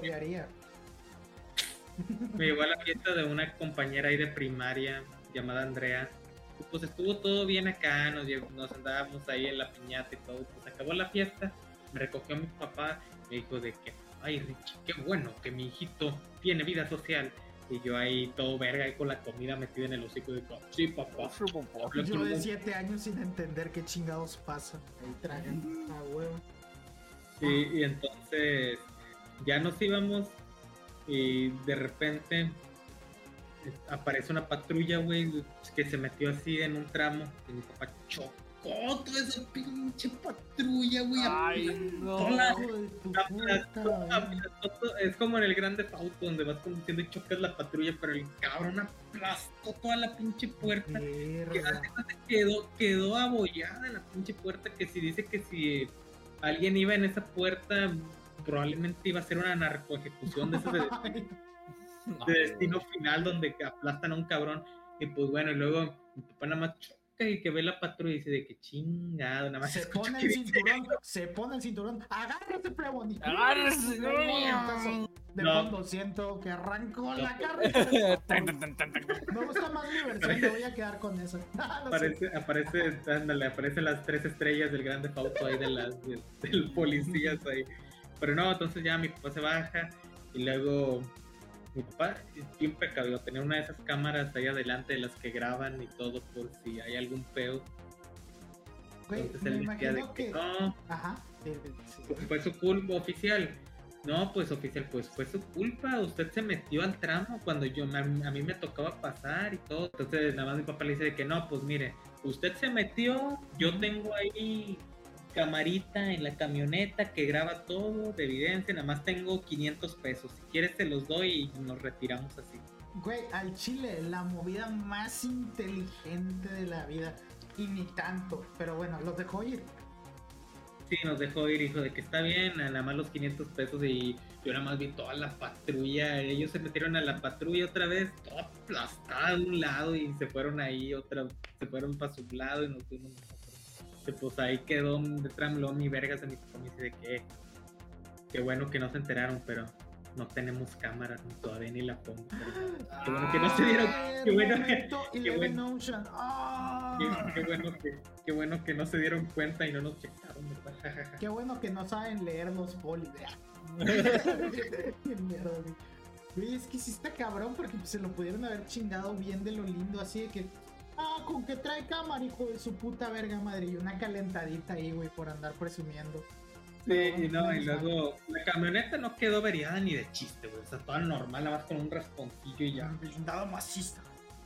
Me llevó a la fiesta de una compañera ahí de primaria llamada Andrea. Y pues estuvo todo bien acá, nos andábamos ahí en la piñata y todo. Y pues acabó la fiesta, me recogió mi papá, me dijo de que, ay Richie, qué bueno que mi hijito tiene vida social. Y yo ahí todo verga, ahí con la comida metida en el hocico de que, sí papá. Yo de 7 años sin entender qué chingados pasa. Ahí tragan a huevo. Sí, y entonces ya nos íbamos y de repente aparece una patrulla, güey, que se metió así en un tramo y mi papá chocó toda esa pinche patrulla, güey. Ay, no. Es como en el Grande Theft Auto donde vas conduciendo y chocas la patrulla, pero el cabrón aplastó toda la pinche puerta. Quedó abollada en la pinche puerta, que si dice que si alguien iba en esa puerta probablemente iba a ser una narcoejecución de esas de destino final donde aplastan a un cabrón. Y pues bueno, y luego mi papá nada más choca y que ve la patrulla y dice de que chingado, nada más se pone el cinturón, agárrate, plebón, agárrese, de fondo siento que arrancó la carrera. Me gusta más mi versión, me voy a quedar con eso. Aparecen las 3 estrellas del Grande Theft Auto ahí del policías ahí. Pero no, entonces ya mi papá se baja y luego mi papá es bien precavido, tenía una de esas cámaras ahí adelante de las que graban y todo por si hay algún pedo. Entonces él decía de que no, ajá, sí. Fue su culpa, oficial. No, pues oficial, pues fue su culpa, usted se metió al tramo cuando a mí me tocaba pasar y todo. Entonces nada más mi papá le dice de que no, pues mire, usted se metió, yo tengo ahí camarita en la camioneta que graba todo de evidencia, nada más tengo 500 pesos, si quieres te los doy y nos retiramos así. Güey, al chile, la movida más inteligente de la vida, y ni tanto, pero bueno, los dejó ir. Sí, nos dejó ir, hijo, de que está bien, nada más los 500 pesos y yo nada más vi toda la patrulla, ellos se metieron a la patrulla otra vez, toda aplastada de un lado y se fueron ahí se fueron para su lado y nos fuimos nosotros. Pues ahí quedó detrás mi vergas en mi papá, me dice de que qué bueno que no se enteraron, pero no tenemos cámaras todavía ni la pongo. Qué bueno que no se dieron. Qué bueno que no se dieron cuenta y no nos checaron, ¿verdad? Qué bueno que no saben leer los polis. Qué mierda, güey. Es que sí está cabrón porque se lo pudieron haber chingado bien de lo lindo, así de que con que trae cámara, hijo de su puta verga madre, y una calentadita ahí, güey, por andar presumiendo. Sí, y luego la camioneta no quedó averiada ni de chiste, güey. O sea, toda normal, nada más con un rasponcillo y ya. Blindado macizo.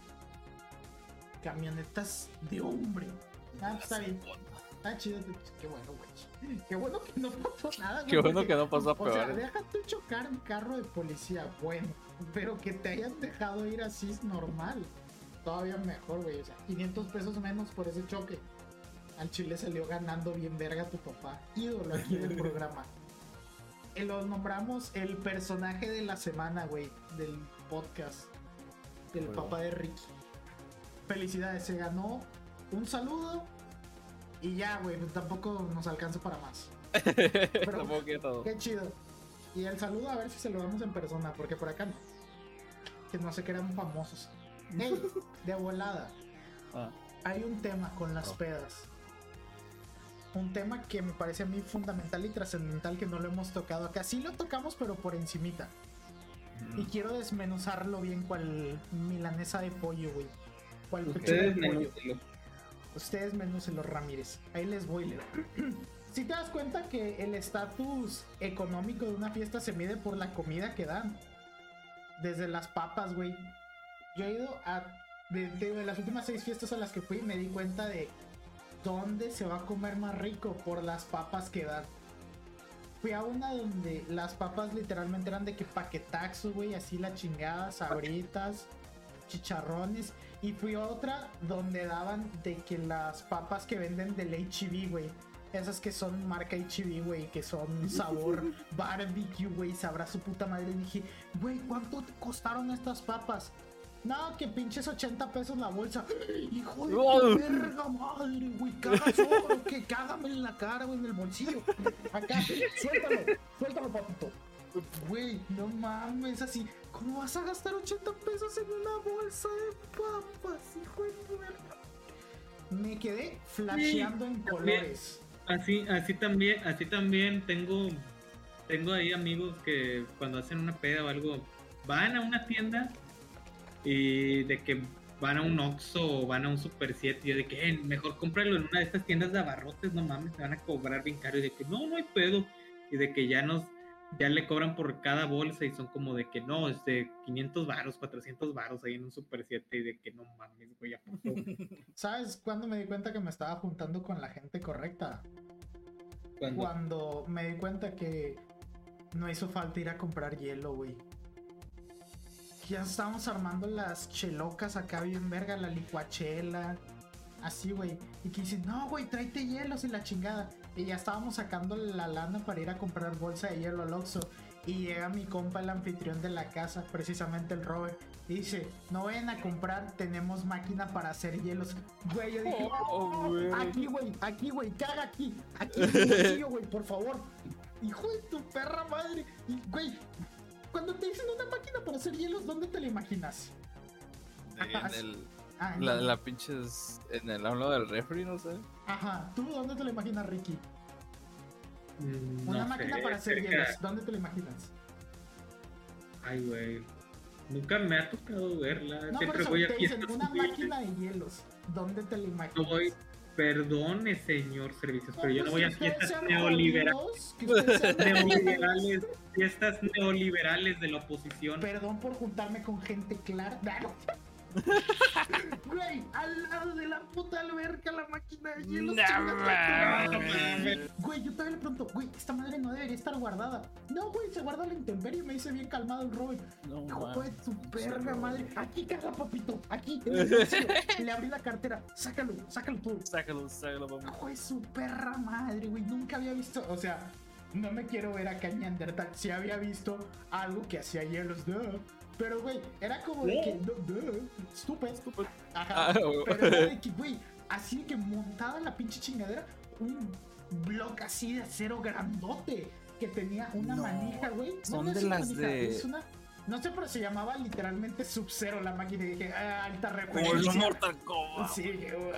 Camionetas de hombre. Está bien. Está chido. Qué bueno, güey. Qué bueno que no pasó nada, güey. Qué bueno que no pasó peor. O sea, déjate chocar un carro de policía, bueno. Pero que te hayan dejado ir así es normal. Todavía mejor, güey. O sea, 500 pesos menos por ese choque. Al chile salió ganando bien verga tu papá. Ídolo aquí del programa. Lo nombramos el personaje de la semana, güey, del podcast. El papá de Ricky. Felicidades, se ganó un saludo. Y ya, güey, pues tampoco nos alcanza para más. Pero todo. Qué chido. Y el saludo a ver si se lo damos en persona, porque por acá no. Que no se crean famosos. Hey, de volada. Hay un tema con las pedas. Un tema que me parece a mí fundamental y trascendental, que no lo hemos tocado acá. Sí lo tocamos, pero por encimita. Y quiero desmenuzarlo bien cual milanesa de pollo, güey. Cual Ustedes menúcenlo. Ustedes menúcenlo, Ramírez. Ahí les voy. Si te das cuenta que el estatus económico de una fiesta se mide por la comida que dan. Desde las papas, güey. Yo he ido a... De las últimas 6 fiestas a las que fui, me di cuenta de dónde se va a comer más rico por las papas que dan. Fui a una donde las papas literalmente eran de que paquetaxo, güey, así la chingada, sabritas, chicharrones. Y fui a otra donde daban de que las papas que venden del H-E-B, güey. Esas que son marca H-E-B, güey, que son sabor barbecue, güey, sabrá su puta madre. Y dije, güey, ¿cuánto te costaron estas papas? No, que pinches 80 pesos la bolsa. Hijo de tu verga madre, güey. Caga solo, que cágame en la cara, güey, en el bolsillo. Acá, suéltalo, papito. Güey, no mames, así. ¿Cómo vas a gastar 80 pesos en una bolsa de papas, hijo de tu verga? Me quedé flasheando en colores. Así también tengo ahí amigos que cuando hacen una peda o algo, van a una tienda y de que van a un Oxxo o van a un Super 7 y yo de que mejor cómpralo en una de estas tiendas de abarrotes, no mames, te van a cobrar bien caro, y de que no hay pedo, y de que ya le cobran por cada bolsa y son como de que no, 500 varos, 400 varos ahí en un Super 7 y de que no mames, güey, ¿a poco? ¿Sabes cuándo me di cuenta que me estaba juntando con la gente correcta? ¿Cuándo? Cuando me di cuenta que no hizo falta ir a comprar hielo, güey. Ya estábamos armando las chelocas acá bien verga, la licuachela, así, güey. Y que dicen, no, güey, tráete hielos y la chingada. Y ya estábamos sacando la lana para ir a comprar bolsa de hielo al Oxxo. Y llega mi compa, el anfitrión de la casa, precisamente el Robert. Y dice, no vayan a comprar, tenemos máquina para hacer hielos. Güey, yo dije, aquí, güey, caga aquí en el bolsillo, güey, por favor. Hijo de tu perra madre. Y, güey, cuando te dicen una máquina para hacer hielos, ¿dónde te la imaginas? La pinches en el lado del refri, no sé. Ajá, ¿tú dónde te la imaginas, Ricky? No Una máquina sé, para hacer hielos, ¿dónde te la imaginas? Ay, güey, nunca me ha tocado verla. No, siempre por voy eso a te dicen fiestas. una máquina de hielos, ¿dónde te la imaginas? Perdone, señor servicios, pero yo no pues voy a fiestas fiestas neoliberales de la oposición. Perdón por juntarme con gente clara. Güey, al lado de la puta alberca, la máquina de hielo. Güey, yo todavía le pregunto, güey, esta madre no debería estar guardada. No, güey, se guarda la intemperie, me dice bien calmado el Robert. No, hijo de tu perra madre. Aquí caga, papito, aquí. Le abrí la cartera, sácalo tú. Sácalo, papá. Hijo de su perra madre, güey, nunca había visto, o sea, no me quiero ver acá en Neandertal, si había visto algo que hacía hielos, pero, güey, era como de que... Estúpido. Ajá. Pero era de que, güey, así que montada la pinche chingadera, un bloque así de acero grandote que tenía una manija, güey. Son de las manija, de... es una... No sé, pero se llamaba literalmente Sub-Zero la máquina. Y dije, alta referencia. Como el Mortal Kombat. Sí,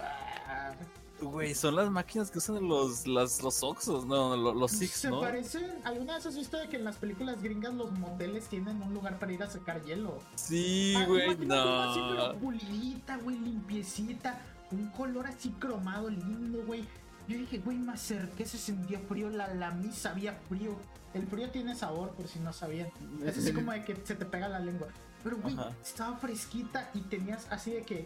güey, son las máquinas que usan los Oxxos, no, los Six, ¿no? Se parecen. ¿Alguna vez has visto de que en las películas gringas los moteles tienen un lugar para ir a sacar hielo? Sí, güey, no. Así, pero pulidita, güey, limpiecita. Un color así cromado, lindo, güey. Yo dije, güey, me acerqué, se sentía frío. La lamí sabía frío. El frío tiene sabor, por si no sabían. Es así como de que se te pega la lengua. Pero, güey, estaba fresquita y tenías así de que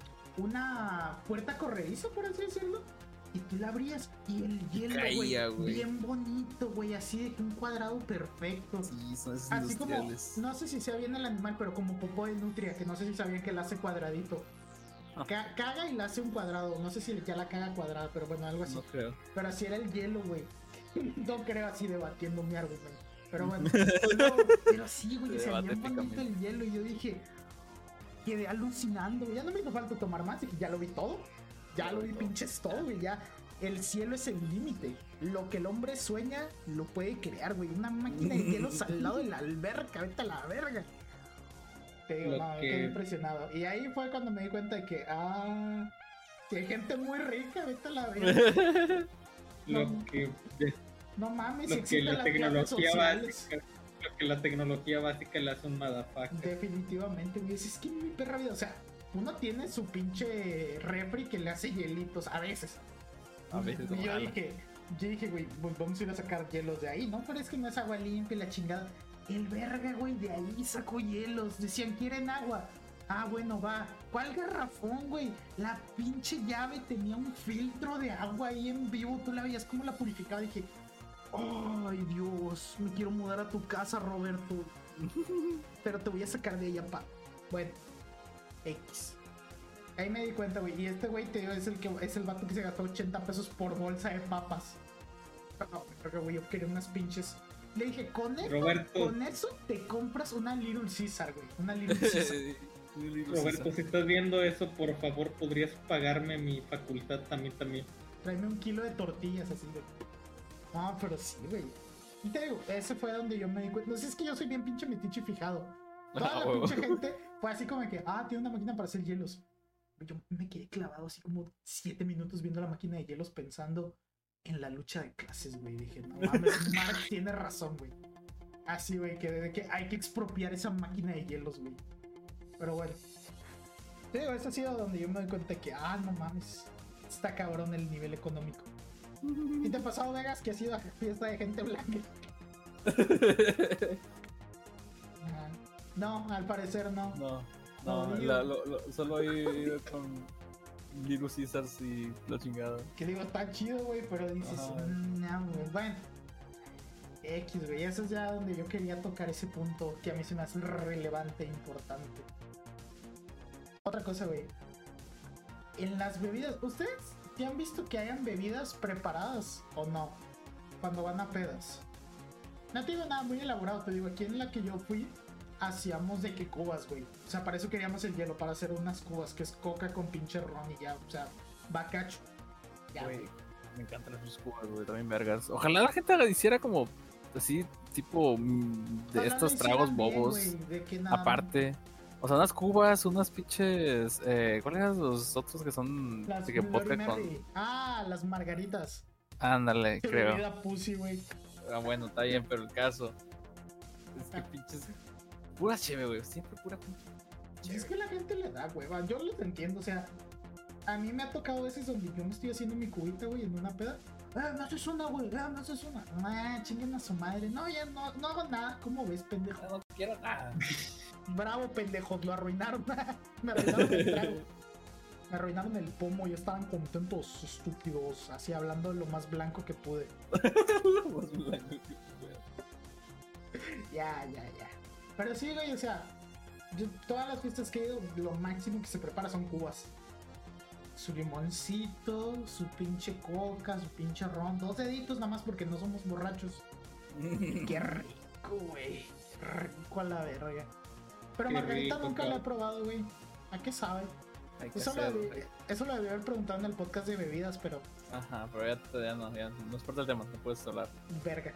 una puerta corrediza, por así decirlo, y tú la abrías y el hielo, güey, bien bonito, güey, así de que un cuadrado perfecto. Sí, son esos así como, industriales. no sé si sea bien el animal, pero como popó de nutria, que no sé si sabían que la hace cuadradito. Caga y la hace un cuadrado, no sé si ya la caga cuadrada, pero bueno, algo así. No creo. Pero así era el hielo, güey. No creo, así debatiendo mi argumento. Pero bueno, pero sí, güey, se veía bonito el hielo y yo dije... Quedé alucinando, ya no me hizo falta tomar más, y ya lo vi todo, ya lo vi pinches todo, güey, ya el cielo es el límite, lo que el hombre sueña lo puede crear, güey, una máquina de hielos al lado de la alberca, vete a la verga. Te digo, no, quedé impresionado, y ahí fue cuando me di cuenta de que, que hay gente muy rica, vete a la verga. No mames, lo que la tecnología básica. Lo que la tecnología básica le hace un motherfucker. Definitivamente, güey. Es que mi perra vida, o sea, uno tiene su pinche refri que le hace hielitos a veces. Y yo dije, güey, pues vamos a ir a sacar hielos de ahí, ¿no? Pero es que no es agua limpia y la chingada. El verga, güey, de ahí sacó hielos. Decían, ¿quieren agua? Ah, bueno, va. ¿Cuál garrafón, güey? La pinche llave tenía un filtro de agua ahí en vivo. Tú la veías como la purificaba. Dije, ay, Dios, me quiero mudar a tu casa, Roberto. Pero te voy a sacar de ella, pa. Bueno, X. Ahí me di cuenta, güey. Y este güey, te digo, es el vato que se gastó 80 pesos por bolsa de papas. No, porque, güey, yo quería unas pinches. Le dije, con eso te compras una Little Caesar, güey. Una Little Caesar. Roberto, si estás viendo eso, por favor, ¿podrías pagarme mi facultad también? Tráeme 1 kilo de tortillas así, güey. No, pero sí, güey. Y te digo, ese fue donde yo me di cuenta. No sé, es que yo soy bien pinche metiche y fijado. Toda la pinche gente fue así como que, tiene una máquina para hacer hielos. Yo me quedé clavado así como 7 minutos viendo la máquina de hielos pensando en la lucha de clases, güey. Dije, no mames, Marx tiene razón, güey. Así, güey, que hay que expropiar esa máquina de hielos, güey. Pero bueno. Te digo, ese ha sido donde yo me doy cuenta que, no mames, está cabrón el nivel económico. ¿Y te ha pasado, Vegas, que ha sido a fiesta de gente blanca? No, al parecer no. No, solo he ido con Little Caesars y la chingada. Que digo, está chido, güey, pero dices, no, güey. Bueno, X, güey, eso es ya donde yo quería tocar ese punto que a mí se me hace relevante e importante. Otra cosa, güey. En las bebidas, ¿ustedes ya han visto que hayan bebidas preparadas o no? Cuando van a pedas. No te digo nada muy elaborado, te digo, aquí en la que yo fui, hacíamos de que cubas, güey. O sea, para eso queríamos el hielo, para hacer unas cubas, que es coca con pinche ron y ya, o sea, bacacho. Ya, güey. Me encantan las cubas, güey, también vergas. Ojalá la gente hiciera como así, tipo de estos tragos bobos. Bien, güey, aparte. O sea, unas cubas, unas pinches. ¿Cuáles eran los otros que son las de que vodka con? Las margaritas. Ándale, creo. Bebida pussy, güey. Bueno, está bien, pero el caso es que pinches. Pura cheve, güey. Siempre pura cheve. Es que la gente le da hueva. Yo los entiendo, o sea. A mí me ha tocado veces donde yo me estoy haciendo mi cubita, güey, en una peda. No haces una, güey, no haces una. Chinguen a su madre. No, ya no hago nada. ¿Cómo ves, pendejo? No quiero nada. Bravo, pendejos, lo arruinaron. Me arruinaron el trago. Me arruinaron el pomo. Ya estaban contentos, estúpidos. Así hablando de lo más blanco que pude. Lo más blanco que pude. Ya. Pero sí, güey, o sea, todas las fiestas que he ido, lo máximo que se prepara son cubas. Su limoncito, su pinche coca, su pinche ron. 2 deditos nada más porque no somos borrachos. Qué rico, güey. Rico a la verga. Pero margarita nunca la he probado, güey. ¿A qué sabe? Eso lo debí haber preguntado en el podcast de bebidas, pero... Ajá, pero ya no es parte del tema, no puedes hablar. Verga.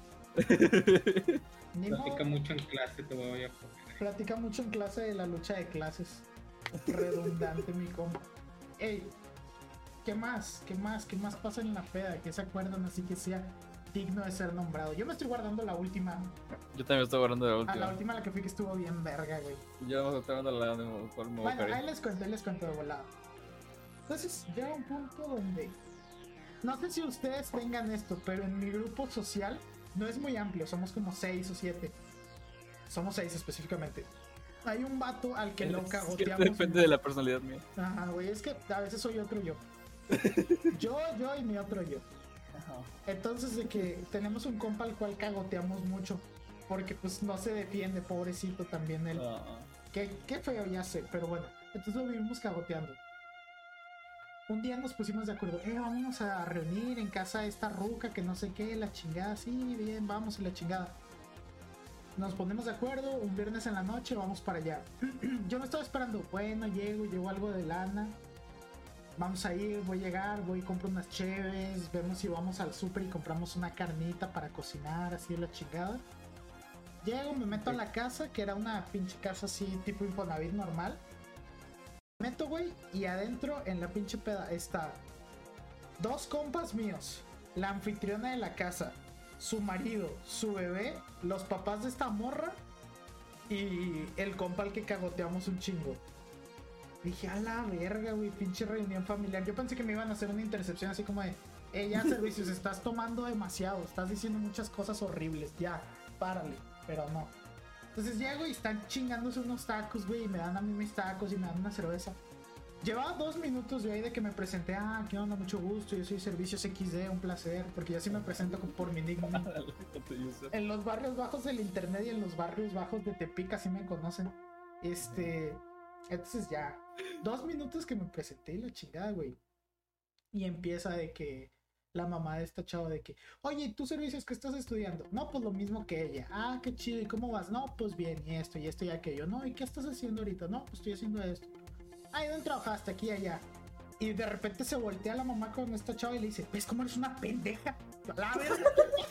Platica mucho en clase, te voy a poner. Platica mucho en clase de la lucha de clases. Redundante, mi compa. Ey, ¿qué más pasa en la peda? ¿Qué se acuerdan así que sea digno de ser nombrado? Yo me estoy guardando la última. Yo también estoy guardando la última. La última, la que fui, que estuvo bien verga, güey. Yo no estoy guardando la de Bueno, ahí les cuento de volado. Entonces llega un punto donde, no sé si ustedes tengan esto, pero en mi grupo social no es muy amplio, somos como 6 o 7. Somos 6 específicamente. Hay un vato al que lo cagoteamos. Depende de la personalidad mía. Ajá, güey, es que a veces soy otro yo. Yo y mi otro yo. Ajá. Entonces, de que tenemos un compa al cual cagoteamos mucho. Porque pues no se defiende, pobrecito también él. Qué feo, ya sé, pero bueno. Entonces lo vivimos cagoteando. Un día nos pusimos de acuerdo. Vamos a reunir en casa de esta ruca, que no sé qué, la chingada. Sí, bien, vamos, y la chingada. Nos ponemos de acuerdo, un viernes en la noche vamos para allá. Yo me estaba esperando, bueno, llego algo de lana. Vamos a ir, voy a llegar, voy y compro unas cheves, vemos si vamos al súper y compramos una carnita para cocinar, así de la chingada. Llego, me meto a la casa, que era una pinche casa así, tipo Infonavit normal. Me meto, güey, y adentro en la pinche peda está 2 compas míos, la anfitriona de la casa, su marido, su bebé, los papás de esta morra y el compa al que cagoteamos un chingo. Dije, a la verga, güey, pinche reunión familiar. Yo pensé que me iban a hacer una intercepción así como de, ya servicios, estás tomando demasiado, estás diciendo muchas cosas horribles, ya, párale, pero no. Entonces llego y están chingándose unos tacos, güey, y me dan a mí mis tacos y me dan una cerveza. Llevaba 2 minutos de ahí de que me presenté, qué onda, mucho gusto, yo soy Servicios XD, un placer, porque yo sí me presento por mi nickname. En los barrios bajos del internet y en los barrios bajos de Tepic así me conocen. Entonces ya, 2 minutos que me presenté y la chingada, güey. Y empieza de que la mamá de esta chava de que, oye, ¿tú Servicios qué estás estudiando? No, pues lo mismo que ella. Qué chido, ¿y cómo vas? No, pues bien, y esto y aquello. No, ¿y qué estás haciendo ahorita? No, pues estoy haciendo esto. ¿Y dónde trabajaste? Aquí y allá. Y de repente se voltea la mamá con esta chava y le dice, ¿ves cómo eres una pendeja? La verdad.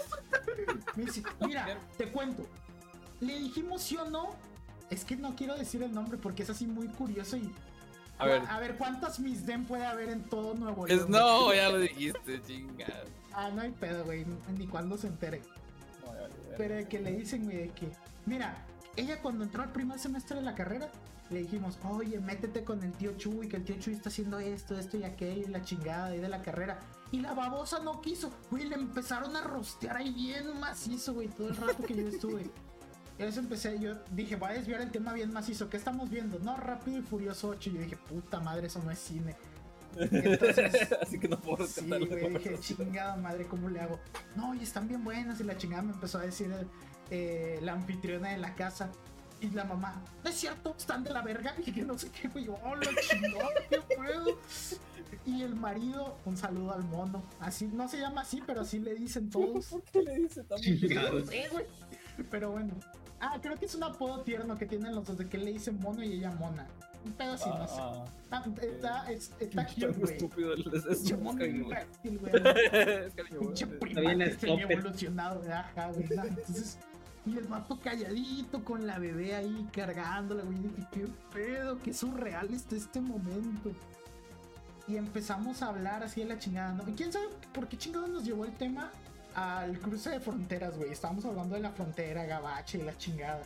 Me dice, mira, te cuento. Le dijimos sí o no. Es que no quiero decir el nombre porque es así muy curioso y... A ver, ¿cuántas Miss Den puede haber en todo Nuevo León? No, ya lo dijiste, chingada. No hay pedo, güey, ni cuando se entere. Pero de que le dicen, güey, de que... Mira, ella cuando entró al primer semestre de la carrera, le dijimos, oye, métete con el tío Chuy, que el tío Chuy está haciendo esto y aquello, y la chingada ahí de la carrera. Y la babosa no quiso, güey, le empezaron a rostear ahí bien macizo, güey, todo el rato que yo estuve. Y eso yo dije, voy a desviar el tema bien macizo. ¿Qué estamos viendo? No, Rápido y Furioso 8. Y yo dije, puta madre, eso no es cine. Entonces, así que no puedo rescatar. Sí, güey, dije, chingada madre, ¿cómo le hago? No, y están bien buenas. Y la chingada me empezó a decir la anfitriona de la casa. Y la mamá, no es cierto, están de la verga. Y que no sé qué, güey, la chingada, qué pedo. Y el marido, un saludo al mono. Así, no se llama así, pero así le dicen todos. ¿Por qué le dice también? No sé, güey. Pero bueno. Creo que es un apodo tierno que tienen los dos, de que le dicen mono y ella mona. Un pedo así, no sé. Está cute, güey. Estúpido, es mono imbécil, güey. Pinche primate semi-evolucionado, ajá, güey. Entonces, y el vato calladito con la bebé ahí cargándola, güey. Dije, qué pedo, qué surreal está este momento. Y empezamos a hablar así de la chingada, ¿no? ¿Y quién sabe por qué chingado nos llevó el tema al cruce de fronteras, güey? Estábamos hablando de la frontera, gabache y la chingada.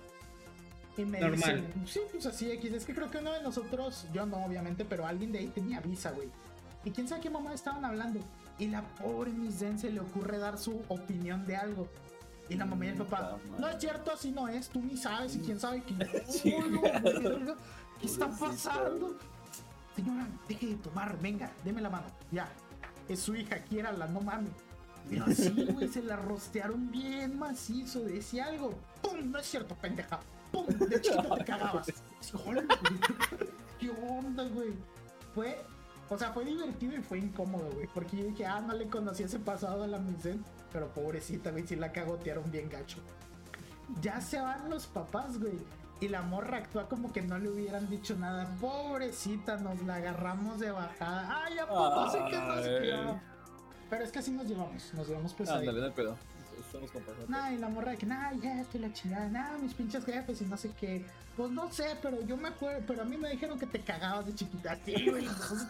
Y me dicen, sí, pues así, es que creo que uno de nosotros, yo no, obviamente, pero alguien de ahí tenía visa, güey. Y quién sabe qué mamá estaban hablando. Y la pobre Miss Den se le ocurre dar su opinión de algo. Y la mamá y el papá, no es cierto, así no es, tú ni sabes, y quién sabe qué. ¿Qué está pasando? Señora, deje de tomar, venga, deme la mano, ya. Es su hija, quiérala, no mames. Pero así, güey, se la rostearon bien macizo. Decía algo, ¡pum! No es cierto, pendeja. ¡Pum! De chiquito te cagabas. ¿Qué onda, güey? Fue divertido y fue incómodo, güey. Porque yo dije, no le conocía ese pasado a la Miss Den. Pero pobrecita, güey, sí la cagotearon bien gacho. Ya se van los papás, güey. Y la morra actúa como que no le hubieran dicho nada. Pobrecita, nos la agarramos de bajada. ¡Ay, a poco se quedó! Pero es que así nos llevamos pesadito. Ándale, no hay pedo. Somos compas. Y la morra de que, ya estoy la chingada, mis pinches jefes y no sé qué. Pues no sé, pero yo me acuerdo, pero a mí me dijeron que te cagabas de chiquita. Sí, güey.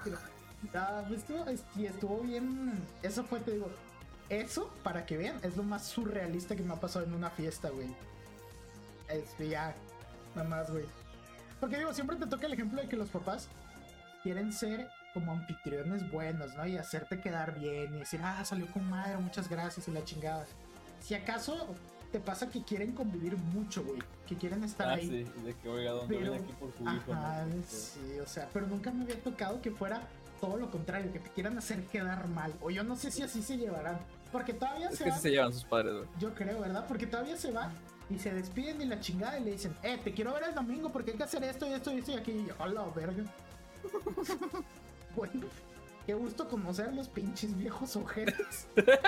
Estuvo bien. Eso fue, te digo, eso, para que vean, es lo más surrealista que me ha pasado en una fiesta, güey. Ya, nada más, güey. Porque digo, siempre te toca el ejemplo de que los papás quieren ser como anfitriones buenos, ¿no? Y hacerte quedar bien y decir, salió con madre, muchas gracias y la chingada. Si acaso te pasa que quieren convivir mucho, güey, que quieren estar ahí. Sí, de que, oiga, ¿dónde viene aquí por su hijo? ¿No? Sí, o sea, pero nunca me había tocado que fuera todo lo contrario, que te quieran hacer quedar mal. O yo no sé si así se llevarán, porque todavía es que van. Sí se llevan sus padres, güey. Yo creo, ¿verdad? Porque todavía se van y se despiden y la chingada y le dicen, te quiero ver el domingo porque hay que hacer esto y esto y esto y aquí. Y yo, hola, verga. Bueno, qué gusto conocer los pinches viejos ojetes.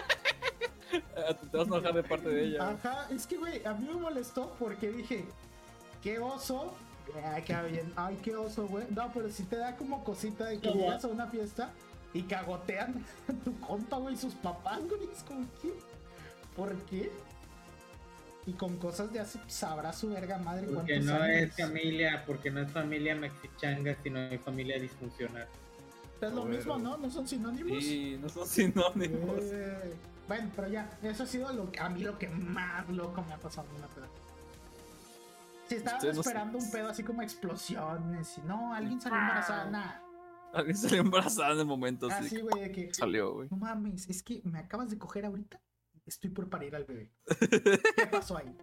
Te vas a enojar de parte de ella. Ajá, es que, güey, a mí me molestó porque dije, qué oso. Ay, qué oso, güey. No, pero si te da como cosita de que llegas a una fiesta y cagotean a tu compa, güey, sus papás, güey. Es como, ¿qué? ¿Por qué? Y con cosas de hace, sabrá su verga madre. Porque no es familia mexichanga, sino es familia disfuncional. Es lo mismo, ¿no? No son sinónimos. Sí, no son sinónimos. Bueno, pero ya, eso ha sido a mí lo que más loco me ha pasado en una peda. Si estaban esperando un pedo así como explosiones y no, alguien salió embarazada, nada. Alguien salió embarazada en el momento. Así, güey, de que salió, güey. No mames, es que me acabas de coger ahorita. Estoy por parir al bebé. ¿Qué pasó ahí?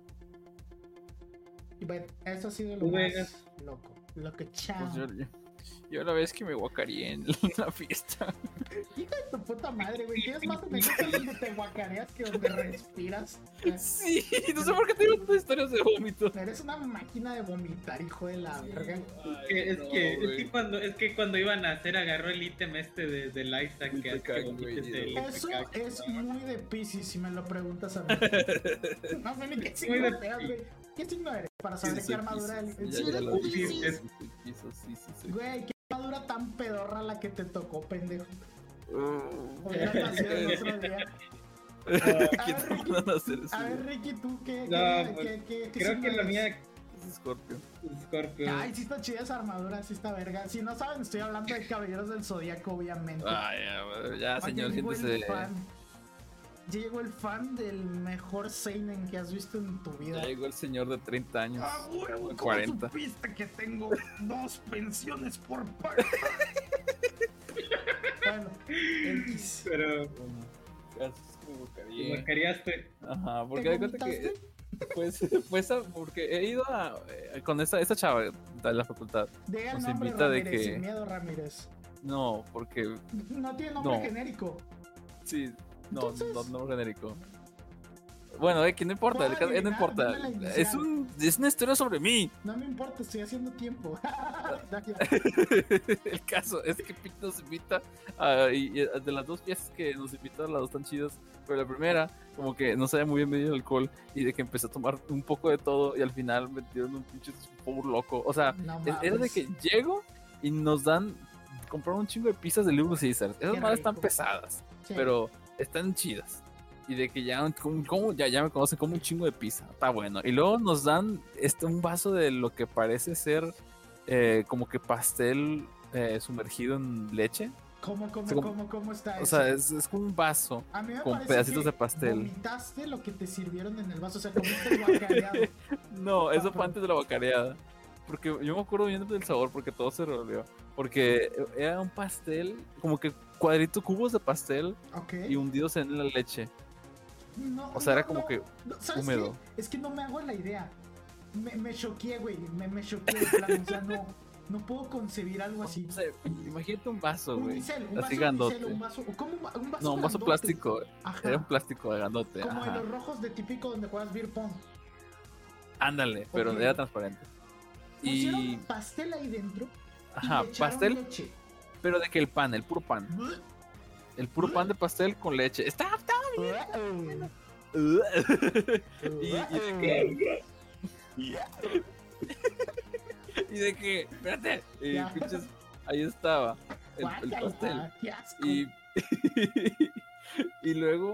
Y bueno, eso ha sido lo más loco. Lo que chao. Pues yo la vez que me guacareé en la fiesta. Hijo de tu puta madre, güey. Tienes más anécdotas donde te guacareas que donde respiras. Sí, no sé por qué tengo tantas historias de vómito. Eres una máquina de vomitar, hijo de la verga. Es que cuando iban a hacer, agarró el ítem del Isaac. Eso es muy de Piscis, si me lo preguntas a mí. No sé ni qué signo eres, güey. ¿Qué signo eres? Para saber qué armadura eres. Sí, eres Piscis. Güey, qué armadura tan pedorra la que te tocó, pendejo. Hubieras nacido el otro día. A ver, Ricky, ¿tú qué? Creo que la mía es Scorpio. Ay, sí está chida esa armadura, sí está verga. Si no saben, estoy hablando de Caballeros del Zodíaco, obviamente. Ya, señor, siéntese. Ya llegó el fan del mejor seinen que has visto en tu vida. Ya llegó el señor de 30 años. Huevo, 40. ¿cómo supiste que tengo 2 pensiones por pagar? Bueno, X. Pero me guacareaste. Ajá, porque de cuenta que pues porque he ido con esta chava de la facultad. Diga el nos nombre, invita Ramírez, de que sin miedo, Ramírez. No, porque no tiene nombre genérico. Sí, Entonces, no genérico. Bueno, que no importa, no importa. Es una historia sobre mí. No me importa, estoy haciendo tiempo. El caso es que Pete nos invita y de las 2 piezas que nos invitan, las 2 están chidas, pero la primera como que no sabía muy bien medir el alcohol y de que empecé a tomar un poco de todo y al final me dieron un pinche power loco. O sea, era de que llego y nos compraron un chingo de pizzas de Little Caesars. Esas madres están pesadas, sí, pero están chidas. Y de que ya me conocen como un chingo de pizza. Está bueno. Y luego nos dan un vaso de lo que parece ser como que pastel sumergido en leche. ¿Cómo está eso? O sea, es como un vaso con pedacitos de pastel. ¿Vomitaste lo que te sirvieron en el vaso? O sea, comiste el guacareado. No, eso fue antes de la guacareada. Porque yo me acuerdo bien del sabor porque todo se revolvió. Porque era un pastel, como que cubos de pastel y hundidos en la leche. No, o sea, era como que húmedo. Es que no me hago la idea. Me choqué, güey. Me choqué. O sea, no puedo concebir algo así. O sea, imagínate un vaso, güey. Así grandote. Un vaso no, un vaso plástico. Ajá. Era un plástico grandote. Como de los rojos de típico donde juegas beer pong. Ándale, pero era transparente. Pusieron pastel ahí dentro. Ajá, pastel. Leche. Pero de que el puro pan. El puro pan de pastel con leche. Estaba bien. Y de que, espérate. Pinches, ahí estaba el pastel. Y luego.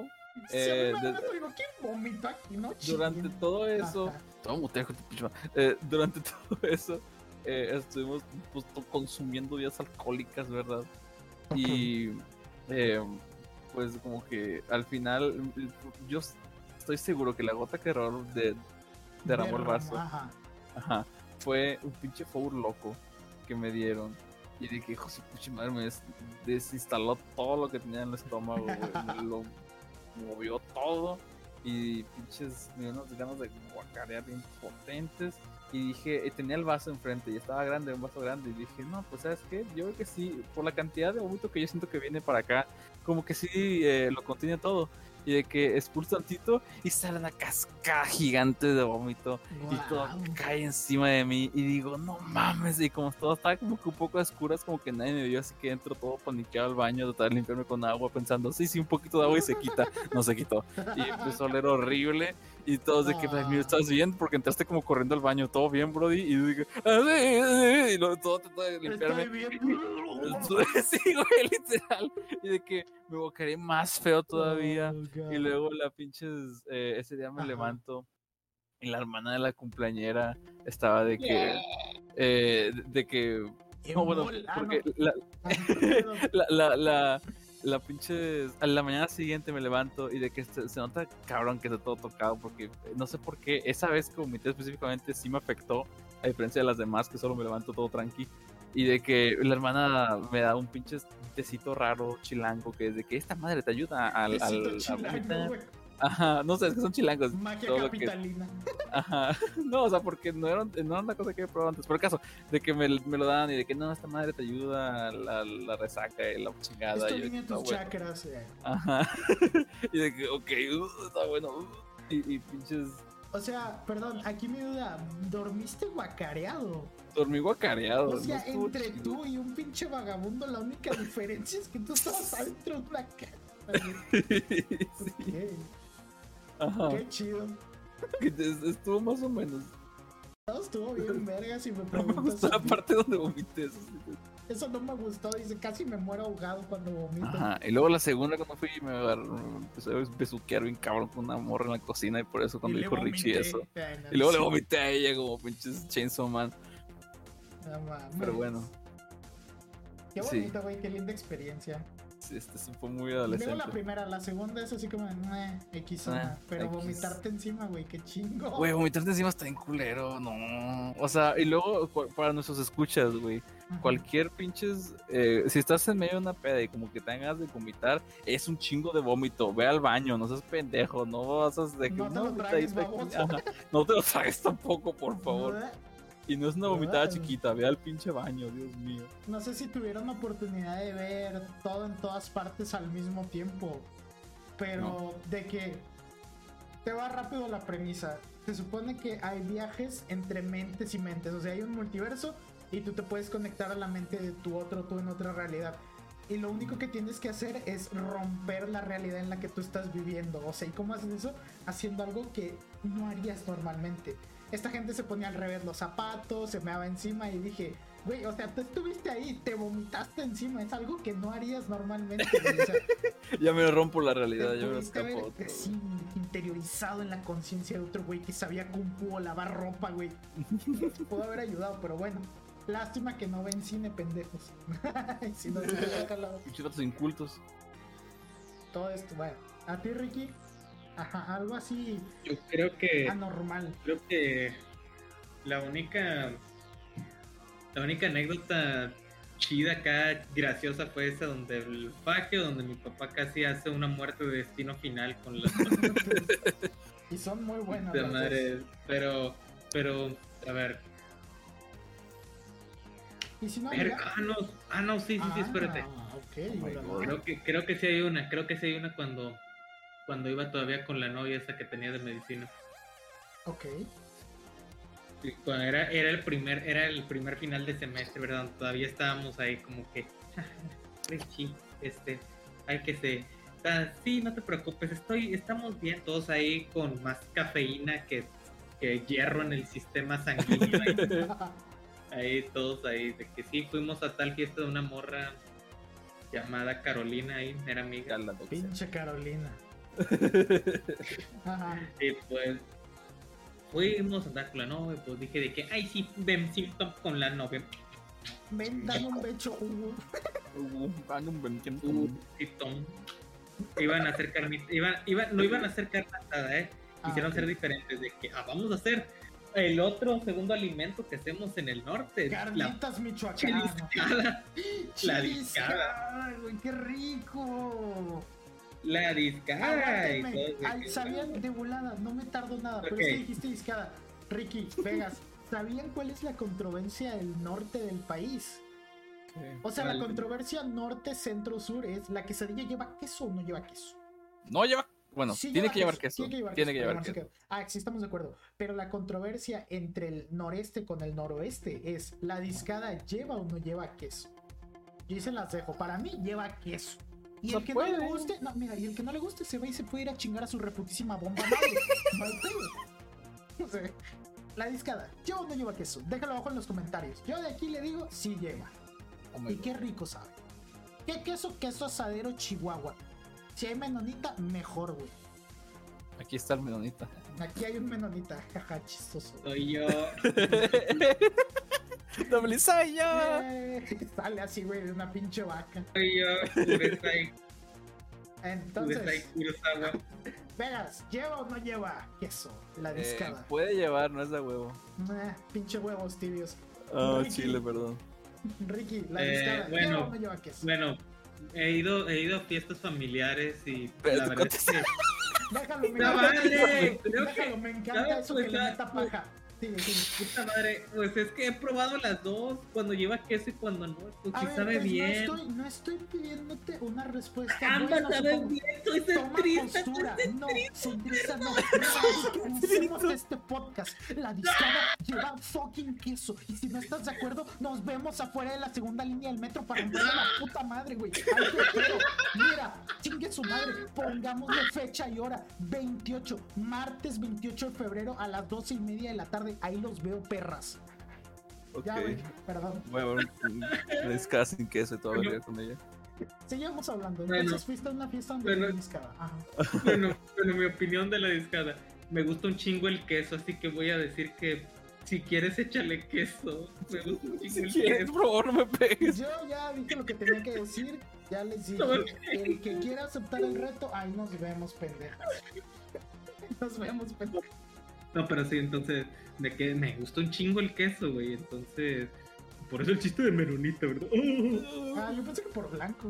Durante todo eso. Durante todo eso. Estuvimos consumiendo bebidas alcohólicas, ¿verdad? Y pues como que al final yo estoy seguro que la gota que derramó el vaso fue un pinche four loco que me dieron. Y dije, hijo de pucha madre, me desinstaló todo lo que tenía en el estómago, güey. Me lo movió todo. Y pinches, me dio unas ganas de guacarear bien potentes. Y dije, tenía el vaso enfrente y estaba grande, un vaso grande. Y dije, no, pues ¿sabes qué? Yo creo que sí, por la cantidad de vómito que yo siento que viene para acá, como que sí lo contiene todo. Y de que expulso tantito y sale una cascada gigante de vómito. Wow. Y todo cae encima de mí. Y digo, no mames. Y como todo estaba como que un poco a oscuras, como que nadie me vio. Así que entro todo paniqueado al baño, tratar de limpiarme con agua, pensando, sí, un poquito de agua y se quita. No se quitó. Y empezó a oler horrible. Y todos de que, mira, ¿estás bien? Porque entraste como corriendo al baño. ¿Todo bien, Brody? Y yo dije, y luego todo tratando de limpiarme. Estoy bien. Sí, güey, literal. Y de que me bocaré más feo todavía. Y luego la pinches, ese día me levanto y la hermana de la cumpleañera estaba de que no, bueno, porque a la mañana siguiente me levanto y de que se nota cabrón que está todo tocado, porque no sé por qué, esa vez que vomité específicamente sí me afectó, a diferencia de las demás que solo me levanto todo tranqui. Y de que la hermana me da un pinche tecito raro chilango, que es de que esta madre te ayuda al chilango, güey. Ajá, no sé, es que son chilangos. Magia capitalina. Ajá, no, o sea, porque no era una cosa que he probado antes. Por el caso, de que me lo dan y de que no, esta madre te ayuda a la resaca y la chingada. Esto alinea tus chakras. Ajá, y de que, ok, está bueno. Y pinches. O sea, perdón, aquí mi duda, ¿dormiste guacareado? Dormí guacareado. O sea, no entre chido. Tú y un pinche vagabundo, la única diferencia es que tú estabas adentro de una casa. Sí. Okay. Ajá. Qué chido. Estuvo más o menos. No, estuvo bien verga si me preguntas. No me gustó la parte donde vomité. Eso no me gustó, dice, casi me muero ahogado cuando vomito. Ajá, y luego la segunda cuando fui me empecé a besuquear bien cabrón con una morra en la cocina y por eso cuando dijo Richie eso. Y luego le vomité a ella como pinches Chainsaw Man. No, mames. Pero bueno. Qué bonito, güey, qué linda experiencia. Sí, fue muy adolescente. Luego la primera, la segunda es así como X-zona. Pero vomitarte encima, güey, qué chingo. Güey, vomitarte encima está en culero, no. O sea, y luego para nuestros escuchas, güey, cualquier pinches, si estás en medio de una peda y como que tengas de vomitar, es un chingo de vómito. Ve al baño, no seas pendejo, no vas a de que no te lo tragues, no te lo tragues tampoco, por favor. Y no es una vomitada chiquita, ve al pinche baño, Dios mío. No sé si tuvieron la oportunidad de ver todo en todas partes al mismo tiempo, pero de que te va rápido la premisa. Se supone que hay viajes entre mentes y mentes, o sea, hay un multiverso y tú te puedes conectar a la mente de tu otro tú en otra realidad. Y lo único que tienes que hacer es romper la realidad en la que tú estás viviendo. O sea, ¿y cómo haces eso? Haciendo algo que no harías normalmente. Esta gente se ponía al revés los zapatos, se meaba encima y dije, güey, o sea, tú estuviste ahí, te vomitaste encima, es algo que no harías normalmente. Güey, o sea, ya me rompo la realidad, ya me escapo. Así interiorizado en la conciencia de otro güey que sabía Kung Fu o lavar ropa, güey. Pudo haber ayudado, pero bueno. Lástima que no ven cine, pendejos. Si no, Muchos incultos. Todo esto, bueno. ¿A ti, Ricky? Ajá, algo así. Yo creo que anormal. Creo que la única anécdota chida acá, graciosa, fue esa donde el faje, donde mi papá casi hace una muerte de destino final con las y son muy buenas. De madre, pero a ver. ¿Y si no no, sí, espérate. Okay, creo que sí hay una, cuando iba todavía con la novia esa que tenía de medicina. Ok. Y cuando era el primer final de semestre, ¿verdad? Todavía estábamos ahí como que Richie, hay que se sí, no te preocupes, estamos bien, todos ahí con más cafeína que hierro en el sistema sanguíneo. Ahí todos ahí, de que sí, fuimos a tal fiesta de una morra llamada Carolina, ahí era amiga. Pinche Carolina. Ajá. Y pues fuimos a andar con la novia, pues dije de que, ay sí, ven Simpson con la novia. Ven, dame un becho, Hugo. Iban a hacer carnita, no iban a hacer carne asada, quisieron ser diferentes, de que vamos a hacer el otro segundo alimento que hacemos en el norte. Carnitas michoacanas. La discada. Güey, qué rico. La discada. Sabían de volada, no me tardo nada, pero es que dijiste discada. Ricky, Vegas, ¿sabían cuál es la controversia del norte del país? O sea, la controversia norte, centro, sur es: ¿la quesadilla lleva queso o no lleva queso? No lleva. Bueno, sí, tiene que llevar queso. Tiene que llevar queso. Sí, estamos de acuerdo. Pero la controversia entre el noreste con el noroeste es: ¿la discada lleva o no lleva queso? Yo se las dejo. Para mí lleva queso. Y el que no le guste, y el que no le guste se va y se puede ir a chingar a su reputísima bomba. No hay pedo. O sea, la discada, ¿lleva o no lleva queso? Déjalo abajo en los comentarios. Yo de aquí le digo, sí lleva. Y qué rico sabe. ¿Qué queso? Queso asadero Chihuahua. Si hay menonita, mejor, güey. Aquí está el menonita. Aquí hay un menonita, jaja, chistoso. Soy yo. Doble soy yo. Sale así, güey, de una pinche vaca. Soy yo. Entonces, Vegas, ¿lleva o no lleva queso? La discada. Puede llevar, no es de huevo. Pinche huevos tibios. Chile, perdón. Ricky, la discada, ¿lleva o no lleva queso? Bueno, he ido a fiestas familiares y la verdad es que... Déjalo, me encanta eso que le meta paja. Sí. Puta madre, pues es que he probado las dos, cuando lleva queso y cuando no, pues sí sabe bien. No estoy pidiéndote una respuesta. Sabe bien, soy centrista. No, centrista no. Hacemos este podcast. La discada lleva fucking queso. Y si no estás de acuerdo, nos vemos afuera de la segunda línea del metro para romper la puta madre, güey. Mira, chingue su madre. Pongámosle fecha y hora. 28, martes 28 de febrero a las 12:30 de la tarde. Ahí los veo, perras. Okay. Ya, güey, perdón. Voy a ver una discada sin queso y todo con ella. Seguimos hablando. Entonces fuiste a una fiesta donde había discada. Bueno, mi opinión de la discada. Me gusta un chingo el queso, así que voy a decir que si quieres échale queso. Me gusta un chingo el queso. Por favor, no me pegues. Yo ya dije lo que tenía que decir. Ya les dije. El que quiera aceptar el reto, ahí nos vemos, pendejas. Nos vemos, pendejas. No, pero sí, entonces, de que me gusta un chingo el queso, güey, entonces, por eso el chiste de menonita, ¿verdad? Yo pensé que por blanco.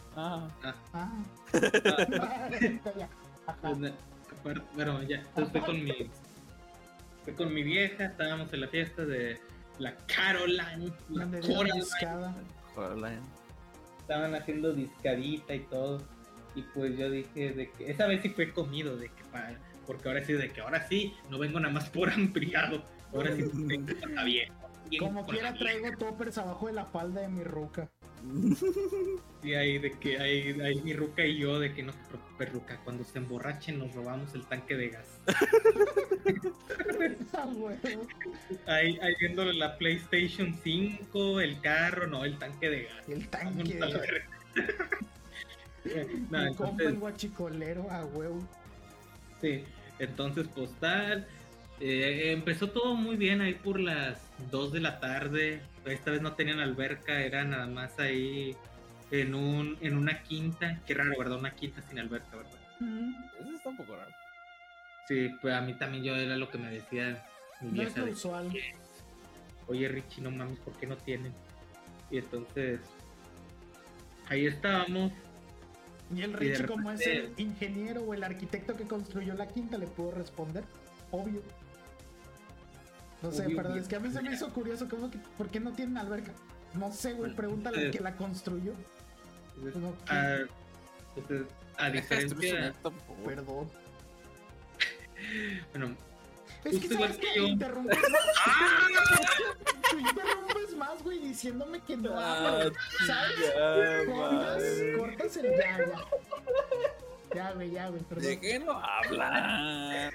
Bueno, ya, entonces fui con mi vieja, estábamos en la fiesta de la Caroline, Coraline. Estaban haciendo discadita y todo, y pues yo dije de que, esa vez sí fue comido, de que porque ahora sí, no vengo nada más por ampliado. Ahora sí vengo para bien. Como quiera traigo toppers abajo de la falda de mi ruca. Sí, ahí de que hay mi ruca y yo, de que no te preocupes, ruca, cuando se emborrachen nos robamos el tanque de gas. Ahí viéndole la PlayStation 5, el carro, no, el tanque de gas. El tanque de gas. Me compro el guachicolero a huevo. Sí, entonces postal. Empezó todo muy bien ahí por las 2 de la tarde. Esta vez no tenían alberca, era nada más ahí en una quinta. Qué raro, ¿verdad? Una quinta sin alberca, ¿verdad? Eso está un poco raro. Sí, pues a mí también yo era lo que me decía mi vieja. No es usual. Oye, Richie, no mames, ¿por qué no tienen? Y entonces ahí estábamos. Y el Richie, como es el ingeniero o el arquitecto que construyó la quinta, le pudo responder, obvio. No sé, perdón, es que a mí se me hizo curioso, ¿cómo que, ¿por qué no tienen alberca? No sé, güey, pregúntale al que la construyó. Entonces, a diferencia... Perdón. Bueno, es que sabes que interrumpes más, güey, diciéndome que no hablo, ¿sabes? Cortas el ya, güey, perdón. ¿De qué no habla?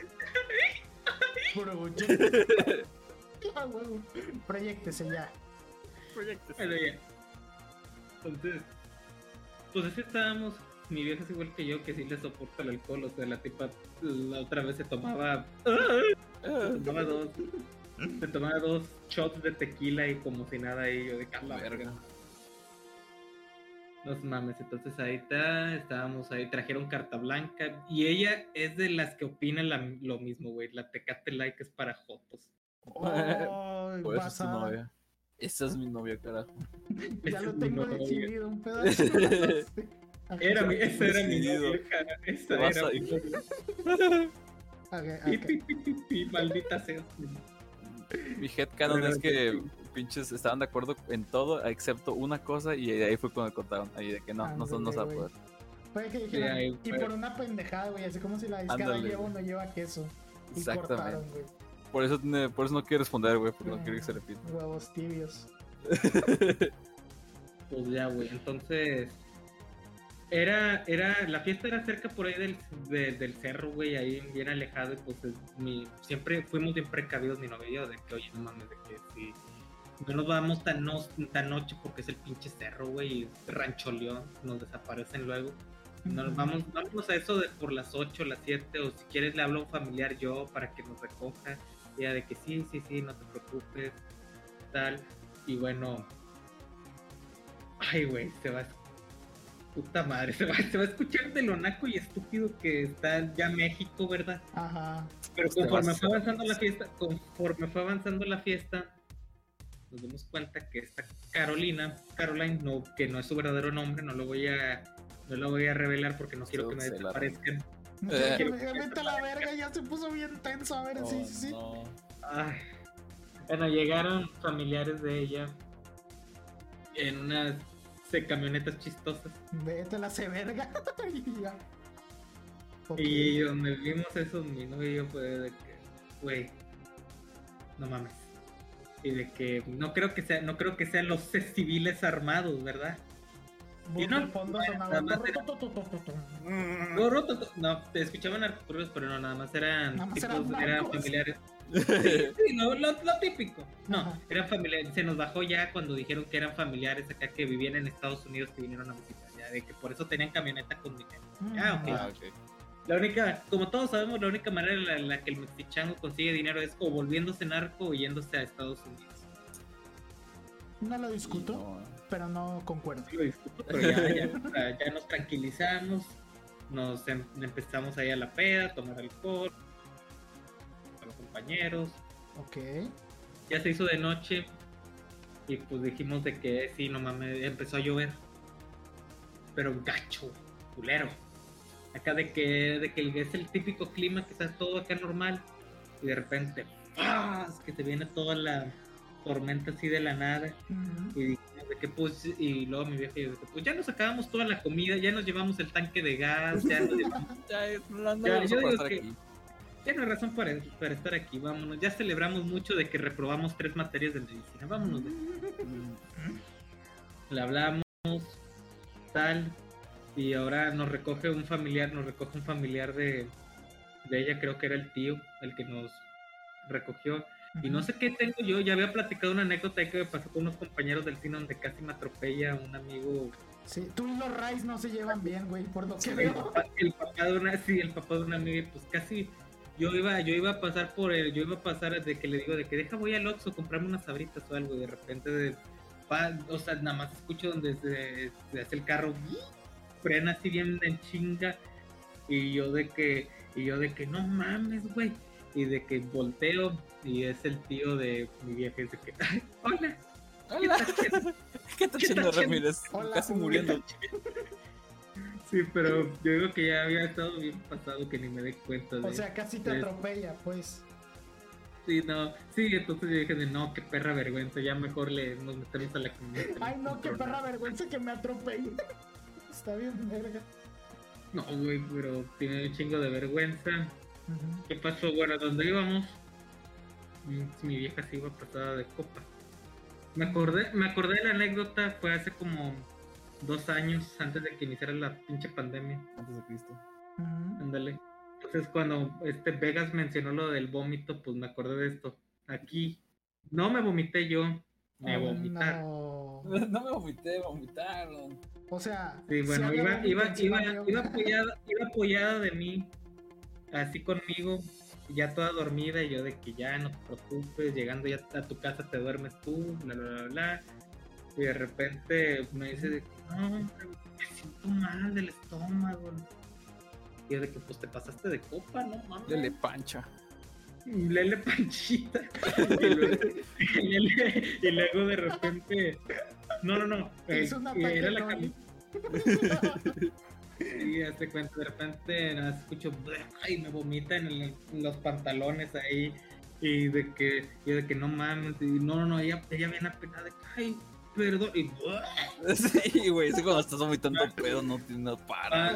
Proyéctese ya. Bueno, ya. Entonces, pues así estábamos. Mi vieja es igual que yo, que sí le soporta el alcohol. O sea, la tipa la otra vez se tomaba dos shots de tequila y como si nada, y yo de la verga. No mames, entonces ahí estábamos ahí, trajeron carta blanca y ella es de las que opina lo mismo, güey. La Tecate Light es para jotos. Pues esa es tu novia. Esa es mi novia, carajo. Ya lo tengo decidido, un pedazo. Esa era mi novia, cara. Esa era mi novia. Maldita sea. Mi headcanon es que pinches estaban de acuerdo en todo excepto una cosa y ahí fue cuando contaron ahí de que no se va a poder. Puede que dijeran, y por una pendejada, güey, así como si la discada lleva o no lleva queso. Y cortaron, güey. Por eso no quiere responder, güey, porque no quiere que se repita. Huevos tibios. Pues ya, güey, entonces la fiesta era cerca por ahí del cerro, güey, ahí bien alejado, y pues siempre fuimos bien precavidos mi novio y yo, de que, oye, no mames, de que si no nos vamos tan noche porque es el pinche cerro, güey, y Rancho León, nos desaparecen luego. Vámonos a eso de por las 8, las 7, o si quieres le hablo a un familiar yo para que nos recoja. Y ella de que sí, no te preocupes, tal. Y bueno, ay, güey, Puta madre, se va a escuchar de lo naco y estúpido que está ya México, ¿verdad? Ajá. Pero conforme fue avanzando la fiesta, nos dimos cuenta que esta Caroline, no, que no es su verdadero nombre, no la voy a revelar porque no quiero que me desaparezcan. Vete a la verga, ya se puso bien tenso. A ver, sí. No. Ay. Bueno, llegaron familiares de ella en unas camionetas chistosas. Vete a la verga. Y donde vimos eso, mi novio y yo fue de que, güey, no mames. Y de que no creo que sean los civiles armados, ¿verdad? Y no, te escuchaban arcos, pero no, nada más eran familiares. Sí, lo típico. No, eran familiares. Se nos bajó ya cuando dijeron que eran familiares acá que vivían en Estados Unidos que vinieron a visitar, ya de que por eso tenían camioneta con dinero. Okay. La única, como todos sabemos, la única manera en la que el mexicano consigue dinero es o volviéndose narco o yéndose a Estados Unidos. No lo discuto, pero no concuerdo. Sí lo discuto, pero ya nos tranquilizamos, nos empezamos ahí a la peda, a tomar alcohol, a los compañeros. Ok. Ya se hizo de noche y pues dijimos de que sí, no mames, empezó a llover. Pero gacho, culero. Acá de que es el típico clima que está todo acá normal y de repente que te viene toda la tormenta así de la nada. Y dijimos de que pues, y luego mi vieja dijo, pues ya nos acabamos toda la comida, ya nos llevamos el tanque de gas, ya nos llevamos... ya no hay razón para estar aquí, vámonos, ya celebramos mucho de que reprobamos 3 materias de medicina, vámonos. Le hablamos, tal, y ahora nos recoge un familiar de ella, creo que era el tío, el que nos recogió. Y no sé qué tengo yo, ya había platicado una anécdota que me pasó con unos compañeros del cine donde casi me atropella un amigo. Sí, tú y los Rice no se llevan bien, güey, por lo que veo. El papá de una amiga, pues casi yo iba a pasar de que le digo de que deja voy al Oxxo a comprarme unas sabritas o algo, y de repente o sea, nada más escucho donde se hace el carro, frena así bien en chinga, y yo de que no mames, güey. Y de que volteo y es el tío de mi vieja, y dice que hola. ¿Qué está haciendo Ramírez? Hola, casi muriendo. Sí, pero yo digo que ya había estado bien pasado que ni me dé cuenta de... O sea, casi te atropella, pues. Sí, no. Sí, entonces yo dije de no, qué perra vergüenza, ya mejor nos metemos a la comunidad. Ay, no, qué perra vergüenza que me atropelle. Está bien, verga. No, güey, pero tiene un chingo de vergüenza. ¿Qué pasó? Bueno, ¿dónde íbamos? Mi vieja se iba pasada de copa. Me acordé de la anécdota, fue hace como 2 años antes de que iniciara la pinche pandemia. Antes de Cristo. Ándale. Entonces cuando Vegas mencionó lo del vómito, pues me acordé de esto. Aquí no me vomité yo, me vomitaron. No. No me vomité, vomitaron. O sea, sí, bueno, iba apoyada de mí, así conmigo, ya toda dormida, y yo de que ya no te preocupes, llegando ya a tu casa te duermes tú, bla bla bla bla. Y de repente me dice de que no, me siento mal del estómago. Y yo de que pues te pasaste de copa, ¿no? Mames. Lele pancha. Lele panchita. y luego de repente no. Era la camisa. Y hace cuenta, de repente escucho y me vomita en los pantalones ahí, y de que no mames, y no, ella viene apenada de que ay, perdón, y sí, güey, es cuando estás vomitando pedo, no para.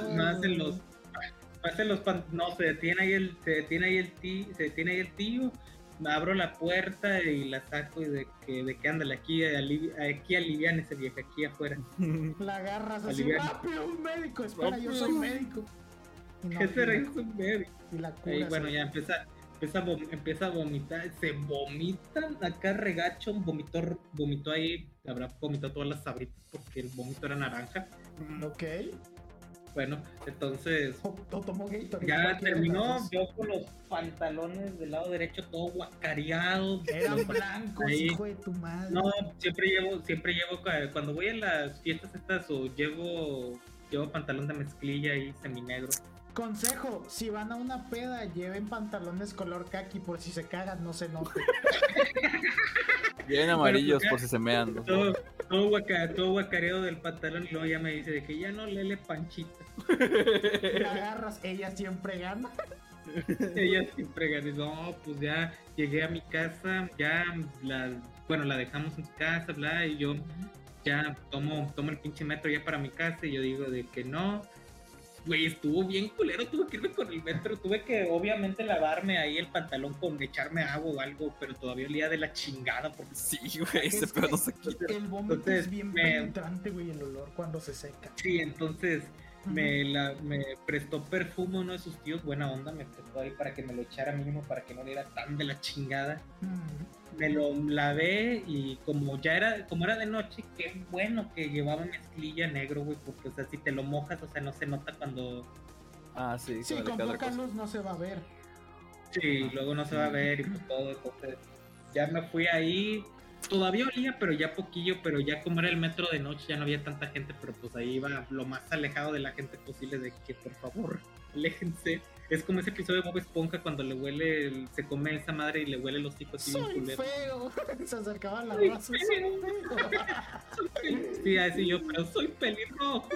Se detiene ahí el tío, me abro la puerta y la saco, y de que ándale, aquí alivian ese viejo aquí afuera. La agarras así, rápido, un médico, espera, yo soy médico. Ese es un médico. Y la cura. Y bueno, ya empieza a vomitar, se vomitan acá regacho, vomitó ahí, habrá vomitado todas las sabritas porque el vómito era naranja. Ok. Bueno, entonces tomó Gatorade, ya terminó, yo con los pantalones del lado derecho todo guacareado. Eran blancos, hijo de tu madre. No, siempre llevo, cuando voy a las fiestas estas, o llevo llevo pantalón de mezclilla y seminegro. Consejo, si van a una peda, lleven pantalones color kaki por si se cagan, no se note. Lleven amarillos por si se mean. Todo guacareo del pantalón y luego ya me dice de que ya no lele Panchita. La agarras, ella siempre gana. Ella siempre gana. No, pues ya llegué a mi casa, ya la dejamos en su casa, bla, y yo ya tomo el pinche metro ya para mi casa y yo digo de que no. Güey, estuvo bien culero, tuve que irme con el metro, tuve que obviamente lavarme ahí el pantalón con echarme agua o algo, pero todavía olía de la chingada porque sí, güey, ese pedo no se quita. El vómito es bien penetrante, güey, el olor cuando se seca. Sí, entonces me prestó perfume uno de sus tíos, buena onda, me prestó ahí para que me lo echara mínimo, para que no oliera tan de la chingada. Me lo lavé y como era de noche, qué bueno que llevaba mezclilla negro, güey, porque o sea, si te lo mojas, o sea, no se nota cuando... Ah, sí, sí, con poca luz no se va a ver. Sí, luego no se va a ver y pues todo, entonces ya me fui ahí, todavía olía, pero ya poquillo, pero ya como era el metro de noche, ya no había tanta gente, pero pues ahí iba lo más alejado de la gente posible, de que por favor, aléjense. Es como ese episodio de Bob Esponja cuando le huele, se come esa madre y le huele los hijos así bien culero. Feo. Se acercaba a la raza. Soy feo. Sí, así yo, pero soy pelirrojo.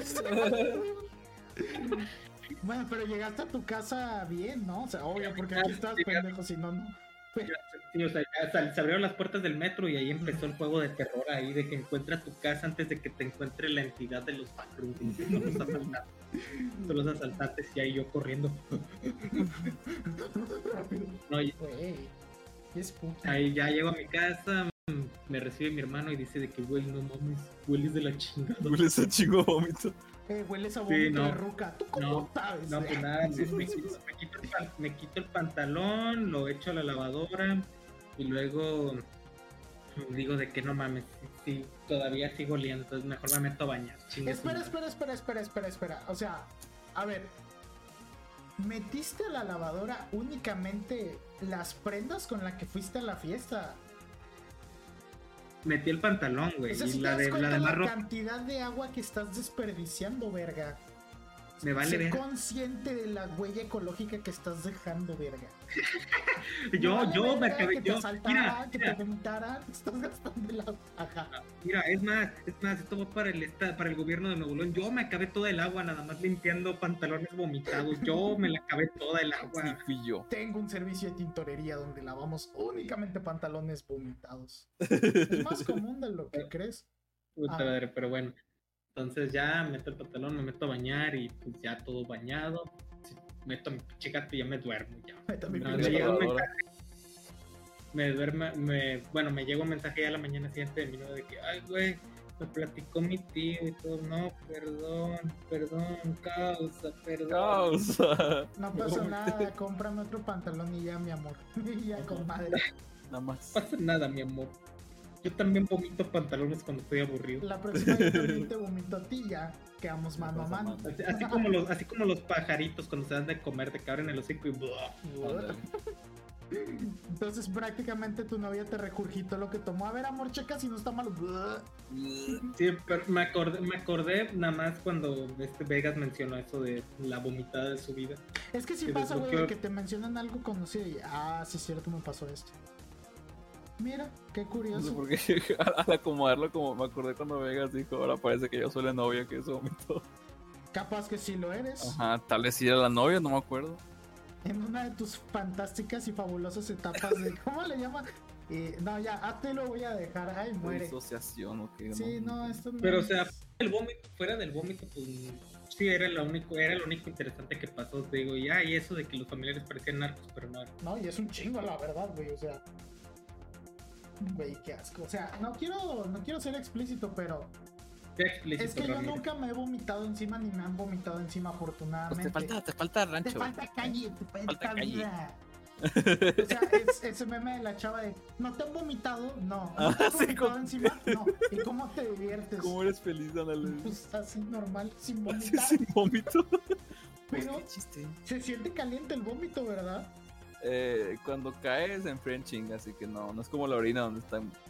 Bueno, pero llegaste a tu casa bien, ¿no? O sea, obvio, porque aquí estás pendejo, si no, no. Sí, o sea, ya se abrieron las puertas del metro y ahí empezó el juego de terror ahí, de que encuentra tu casa antes de que te encuentre la entidad de los backrooms, los asaltantes, y ahí yo corriendo. No, ahí ya llego a mi casa, me recibe mi hermano y dice de que, güey, no mames, hueles de la chingada. Hueles a chingo vómito. Hueles a vómito de ruca. ¿Tú cómo sabes? No, pues nada, me quito el pantalón, lo echo a la lavadora y luego digo de que no mames, sí, todavía sigo oliendo, entonces mejor me meto a bañar. Espera. O sea, a ver, ¿metiste a la lavadora únicamente las prendas con las que fuiste a la fiesta? Metí el pantalón, güey. O sea, si y la cantidad de agua que estás desperdiciando, verga. Me vale ver. Sé consciente de la huella ecológica que estás dejando, verga. yo me acabé. Que te asaltara, que te vomitaran, estás gastando el agua. Ajá. Mira, es más, esto va para el gobierno de Nuevo León. Yo me acabé toda el agua, nada más limpiando pantalones vomitados. Yo me la acabé toda el agua. Sí, fui yo. Tengo un servicio de tintorería donde lavamos únicamente pantalones vomitados. Es más común de lo que crees. Puta madre, pero bueno. Entonces ya meto el pantalón, me meto a bañar y pues ya todo bañado. Meto mi pinche gato y ya me duermo. Ya. Me llega un mensaje. Me llega un mensaje ya a la mañana siguiente de mi novio de que, ay, güey, me platicó mi tío y todo. No, perdón, causa. No pasa nada, cómprame otro pantalón y ya, mi amor. Y ya, comadre. Nada más. No pasa nada, mi amor. Yo también vomito pantalones cuando estoy aburrido. La próxima yo también te vomito a ti, ya quedamos mano a mano. Así como los pajaritos cuando se dan de comer, te abren el hocico y... Entonces prácticamente tu novia te regurgitó lo que tomó. A ver, amor, checa si no está malo. Sí, pero me acordé nada más cuando Vegas mencionó eso de la vomitada de su vida. Es que sí pasa, güey, que te mencionan algo conocido y... Ah, sí es cierto, me pasó esto. Mira, qué curioso. No sé por qué, al acomodarlo, como me acordé cuando Vegas dijo, ahora parece que yo soy la novia que eso vomitó. Capaz que sí lo eres. Ajá, tal vez sí era la novia, no me acuerdo. En una de tus fantásticas y fabulosas etapas de... ¿Cómo le llaman? No, ya, a te lo voy a dejar. Ay, muere. Disociación, ¿o qué? Sí, no, esto no. Pero, o sea, fuera del vómito, pues... Sí, era lo único interesante que pasó, te digo, y eso de que los familiares parecían narcos, pero no era. No, y es un chingo, la verdad, güey, o sea... Güey, qué asco. O sea, no quiero ser explícito, pero... Es que yo nunca me he vomitado encima ni me han vomitado encima, afortunadamente. Pues te falta rancho. Te falta calle, te falta vida. O sea, ese meme de la chava de ¿no te han vomitado? No. ¿No te han vomitado encima? No. ¿Y cómo te diviertes? ¿Cómo eres feliz, ándale? Pues así normal, sin vomitar. Sin vómito. Pero se siente caliente el vómito, ¿verdad? Cuando cae se enfría en chinga, así que no es como la orina donde está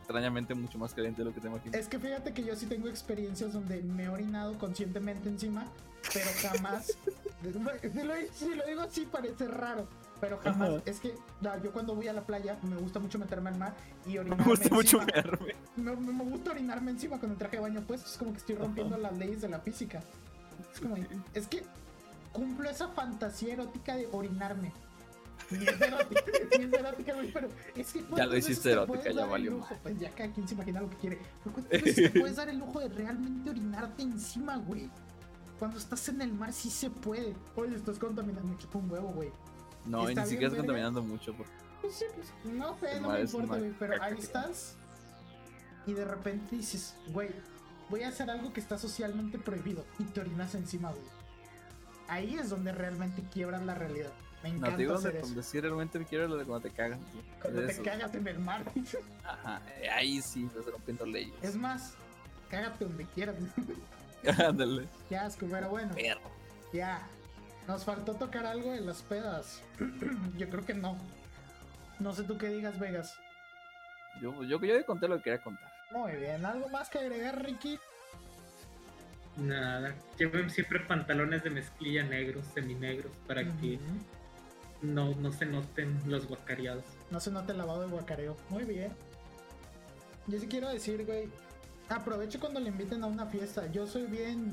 extrañamente mucho más caliente de lo que te imaginas. Es que fíjate que yo sí tengo experiencias donde me he orinado conscientemente encima, pero jamás. Si lo digo así parece raro, pero jamás. Ajá. Es que yo cuando voy a la playa me gusta mucho meterme al mar y orinarme. Me gusta encima. mucho mearme. Me gusta orinarme encima con el traje de baño puesto. Es como que estoy rompiendo las leyes de la física. Es como, es que cumplo esa fantasía erótica de orinarme. Ni es erótica, güey, pero es que ya lo hiciste erótica, ya valió. Pues ya cada quien se imagina lo que quiere. Pero ¿cuántas veces te puedes dar el lujo de realmente orinarte encima, güey? Cuando estás en el mar sí se puede. Oye, estás contaminando, me chupa un huevo, güey. No, y ni siquiera estás contaminando mucho. Pues sí, pues, no sé, no me importa, güey, pero ahí estás y de repente dices, güey, voy a hacer algo que está socialmente prohibido y te orinas encima, güey. Ahí es donde realmente quiebras la realidad. Me encanta no, te digo hacer donde sí realmente quiero lo de cuando te cagas. Cuando te cagas en el mar. Ajá, ahí sí estás rompiendo leyes. Es más, cágate donde quieras. Ándale. Qué asco, pero bueno. Perro. Ya. Nos faltó tocar algo de las pedas. Yo creo que no. No sé tú qué digas, Vegas. Yo ya conté lo que quería contar. Muy bien. ¿Algo más que agregar, Ricky? Nada. Lleven siempre pantalones de mezclilla negros, seminegros, para que no se noten los guacareados. No se note el lavado de guacareo. Muy bien. Yo sí quiero decir, güey, aprovecho cuando le inviten a una fiesta. Yo soy bien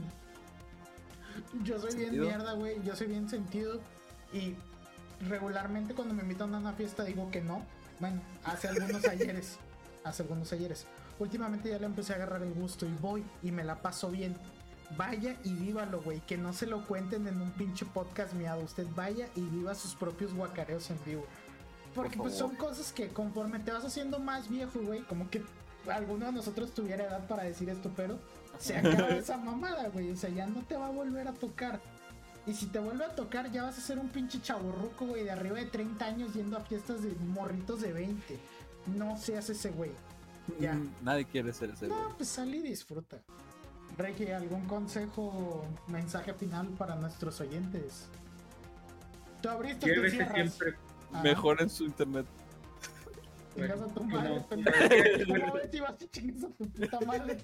mierda, güey. Yo soy bien sentido. Y regularmente cuando me invitan a una fiesta digo que no. Bueno, hace algunos ayeres. Últimamente ya le empecé a agarrar el gusto y voy y me la paso bien. Vaya y vívalo, güey. Que no se lo cuenten en un pinche podcast miado. Usted vaya y viva sus propios guacareos en vivo. Porque pues son cosas que conforme te vas haciendo más viejo, güey, como que alguno de nosotros tuviera edad para decir esto, pero se acaba esa mamada, güey. O sea, ya no te va a volver a tocar. Y si te vuelve a tocar, ya vas a ser un pinche chavorruco, güey, de arriba de 30 años yendo a fiestas de morritos de 20. No seas ese güey. Ya. Nadie quiere ser ese güey. No, pues sal y disfruta. Reiki, ¿algún consejo, mensaje final para nuestros oyentes? Tú abriste, tú cierras. Siempre mejoren su internet. Chingas a tu madre, ¿cómo ves si vas y chingas a tu puta madre?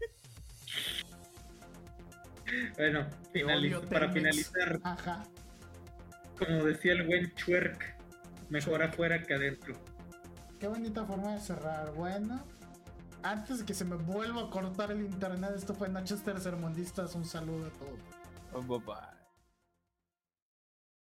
Bueno, para finalizar, ajá, como decía el buen Chuerk, mejor afuera que adentro. Qué bonita forma de cerrar. Bueno, antes de que se me vuelva a cortar el internet, esto fue Noches Tercermundistas. Un saludo a todos. Bye bye.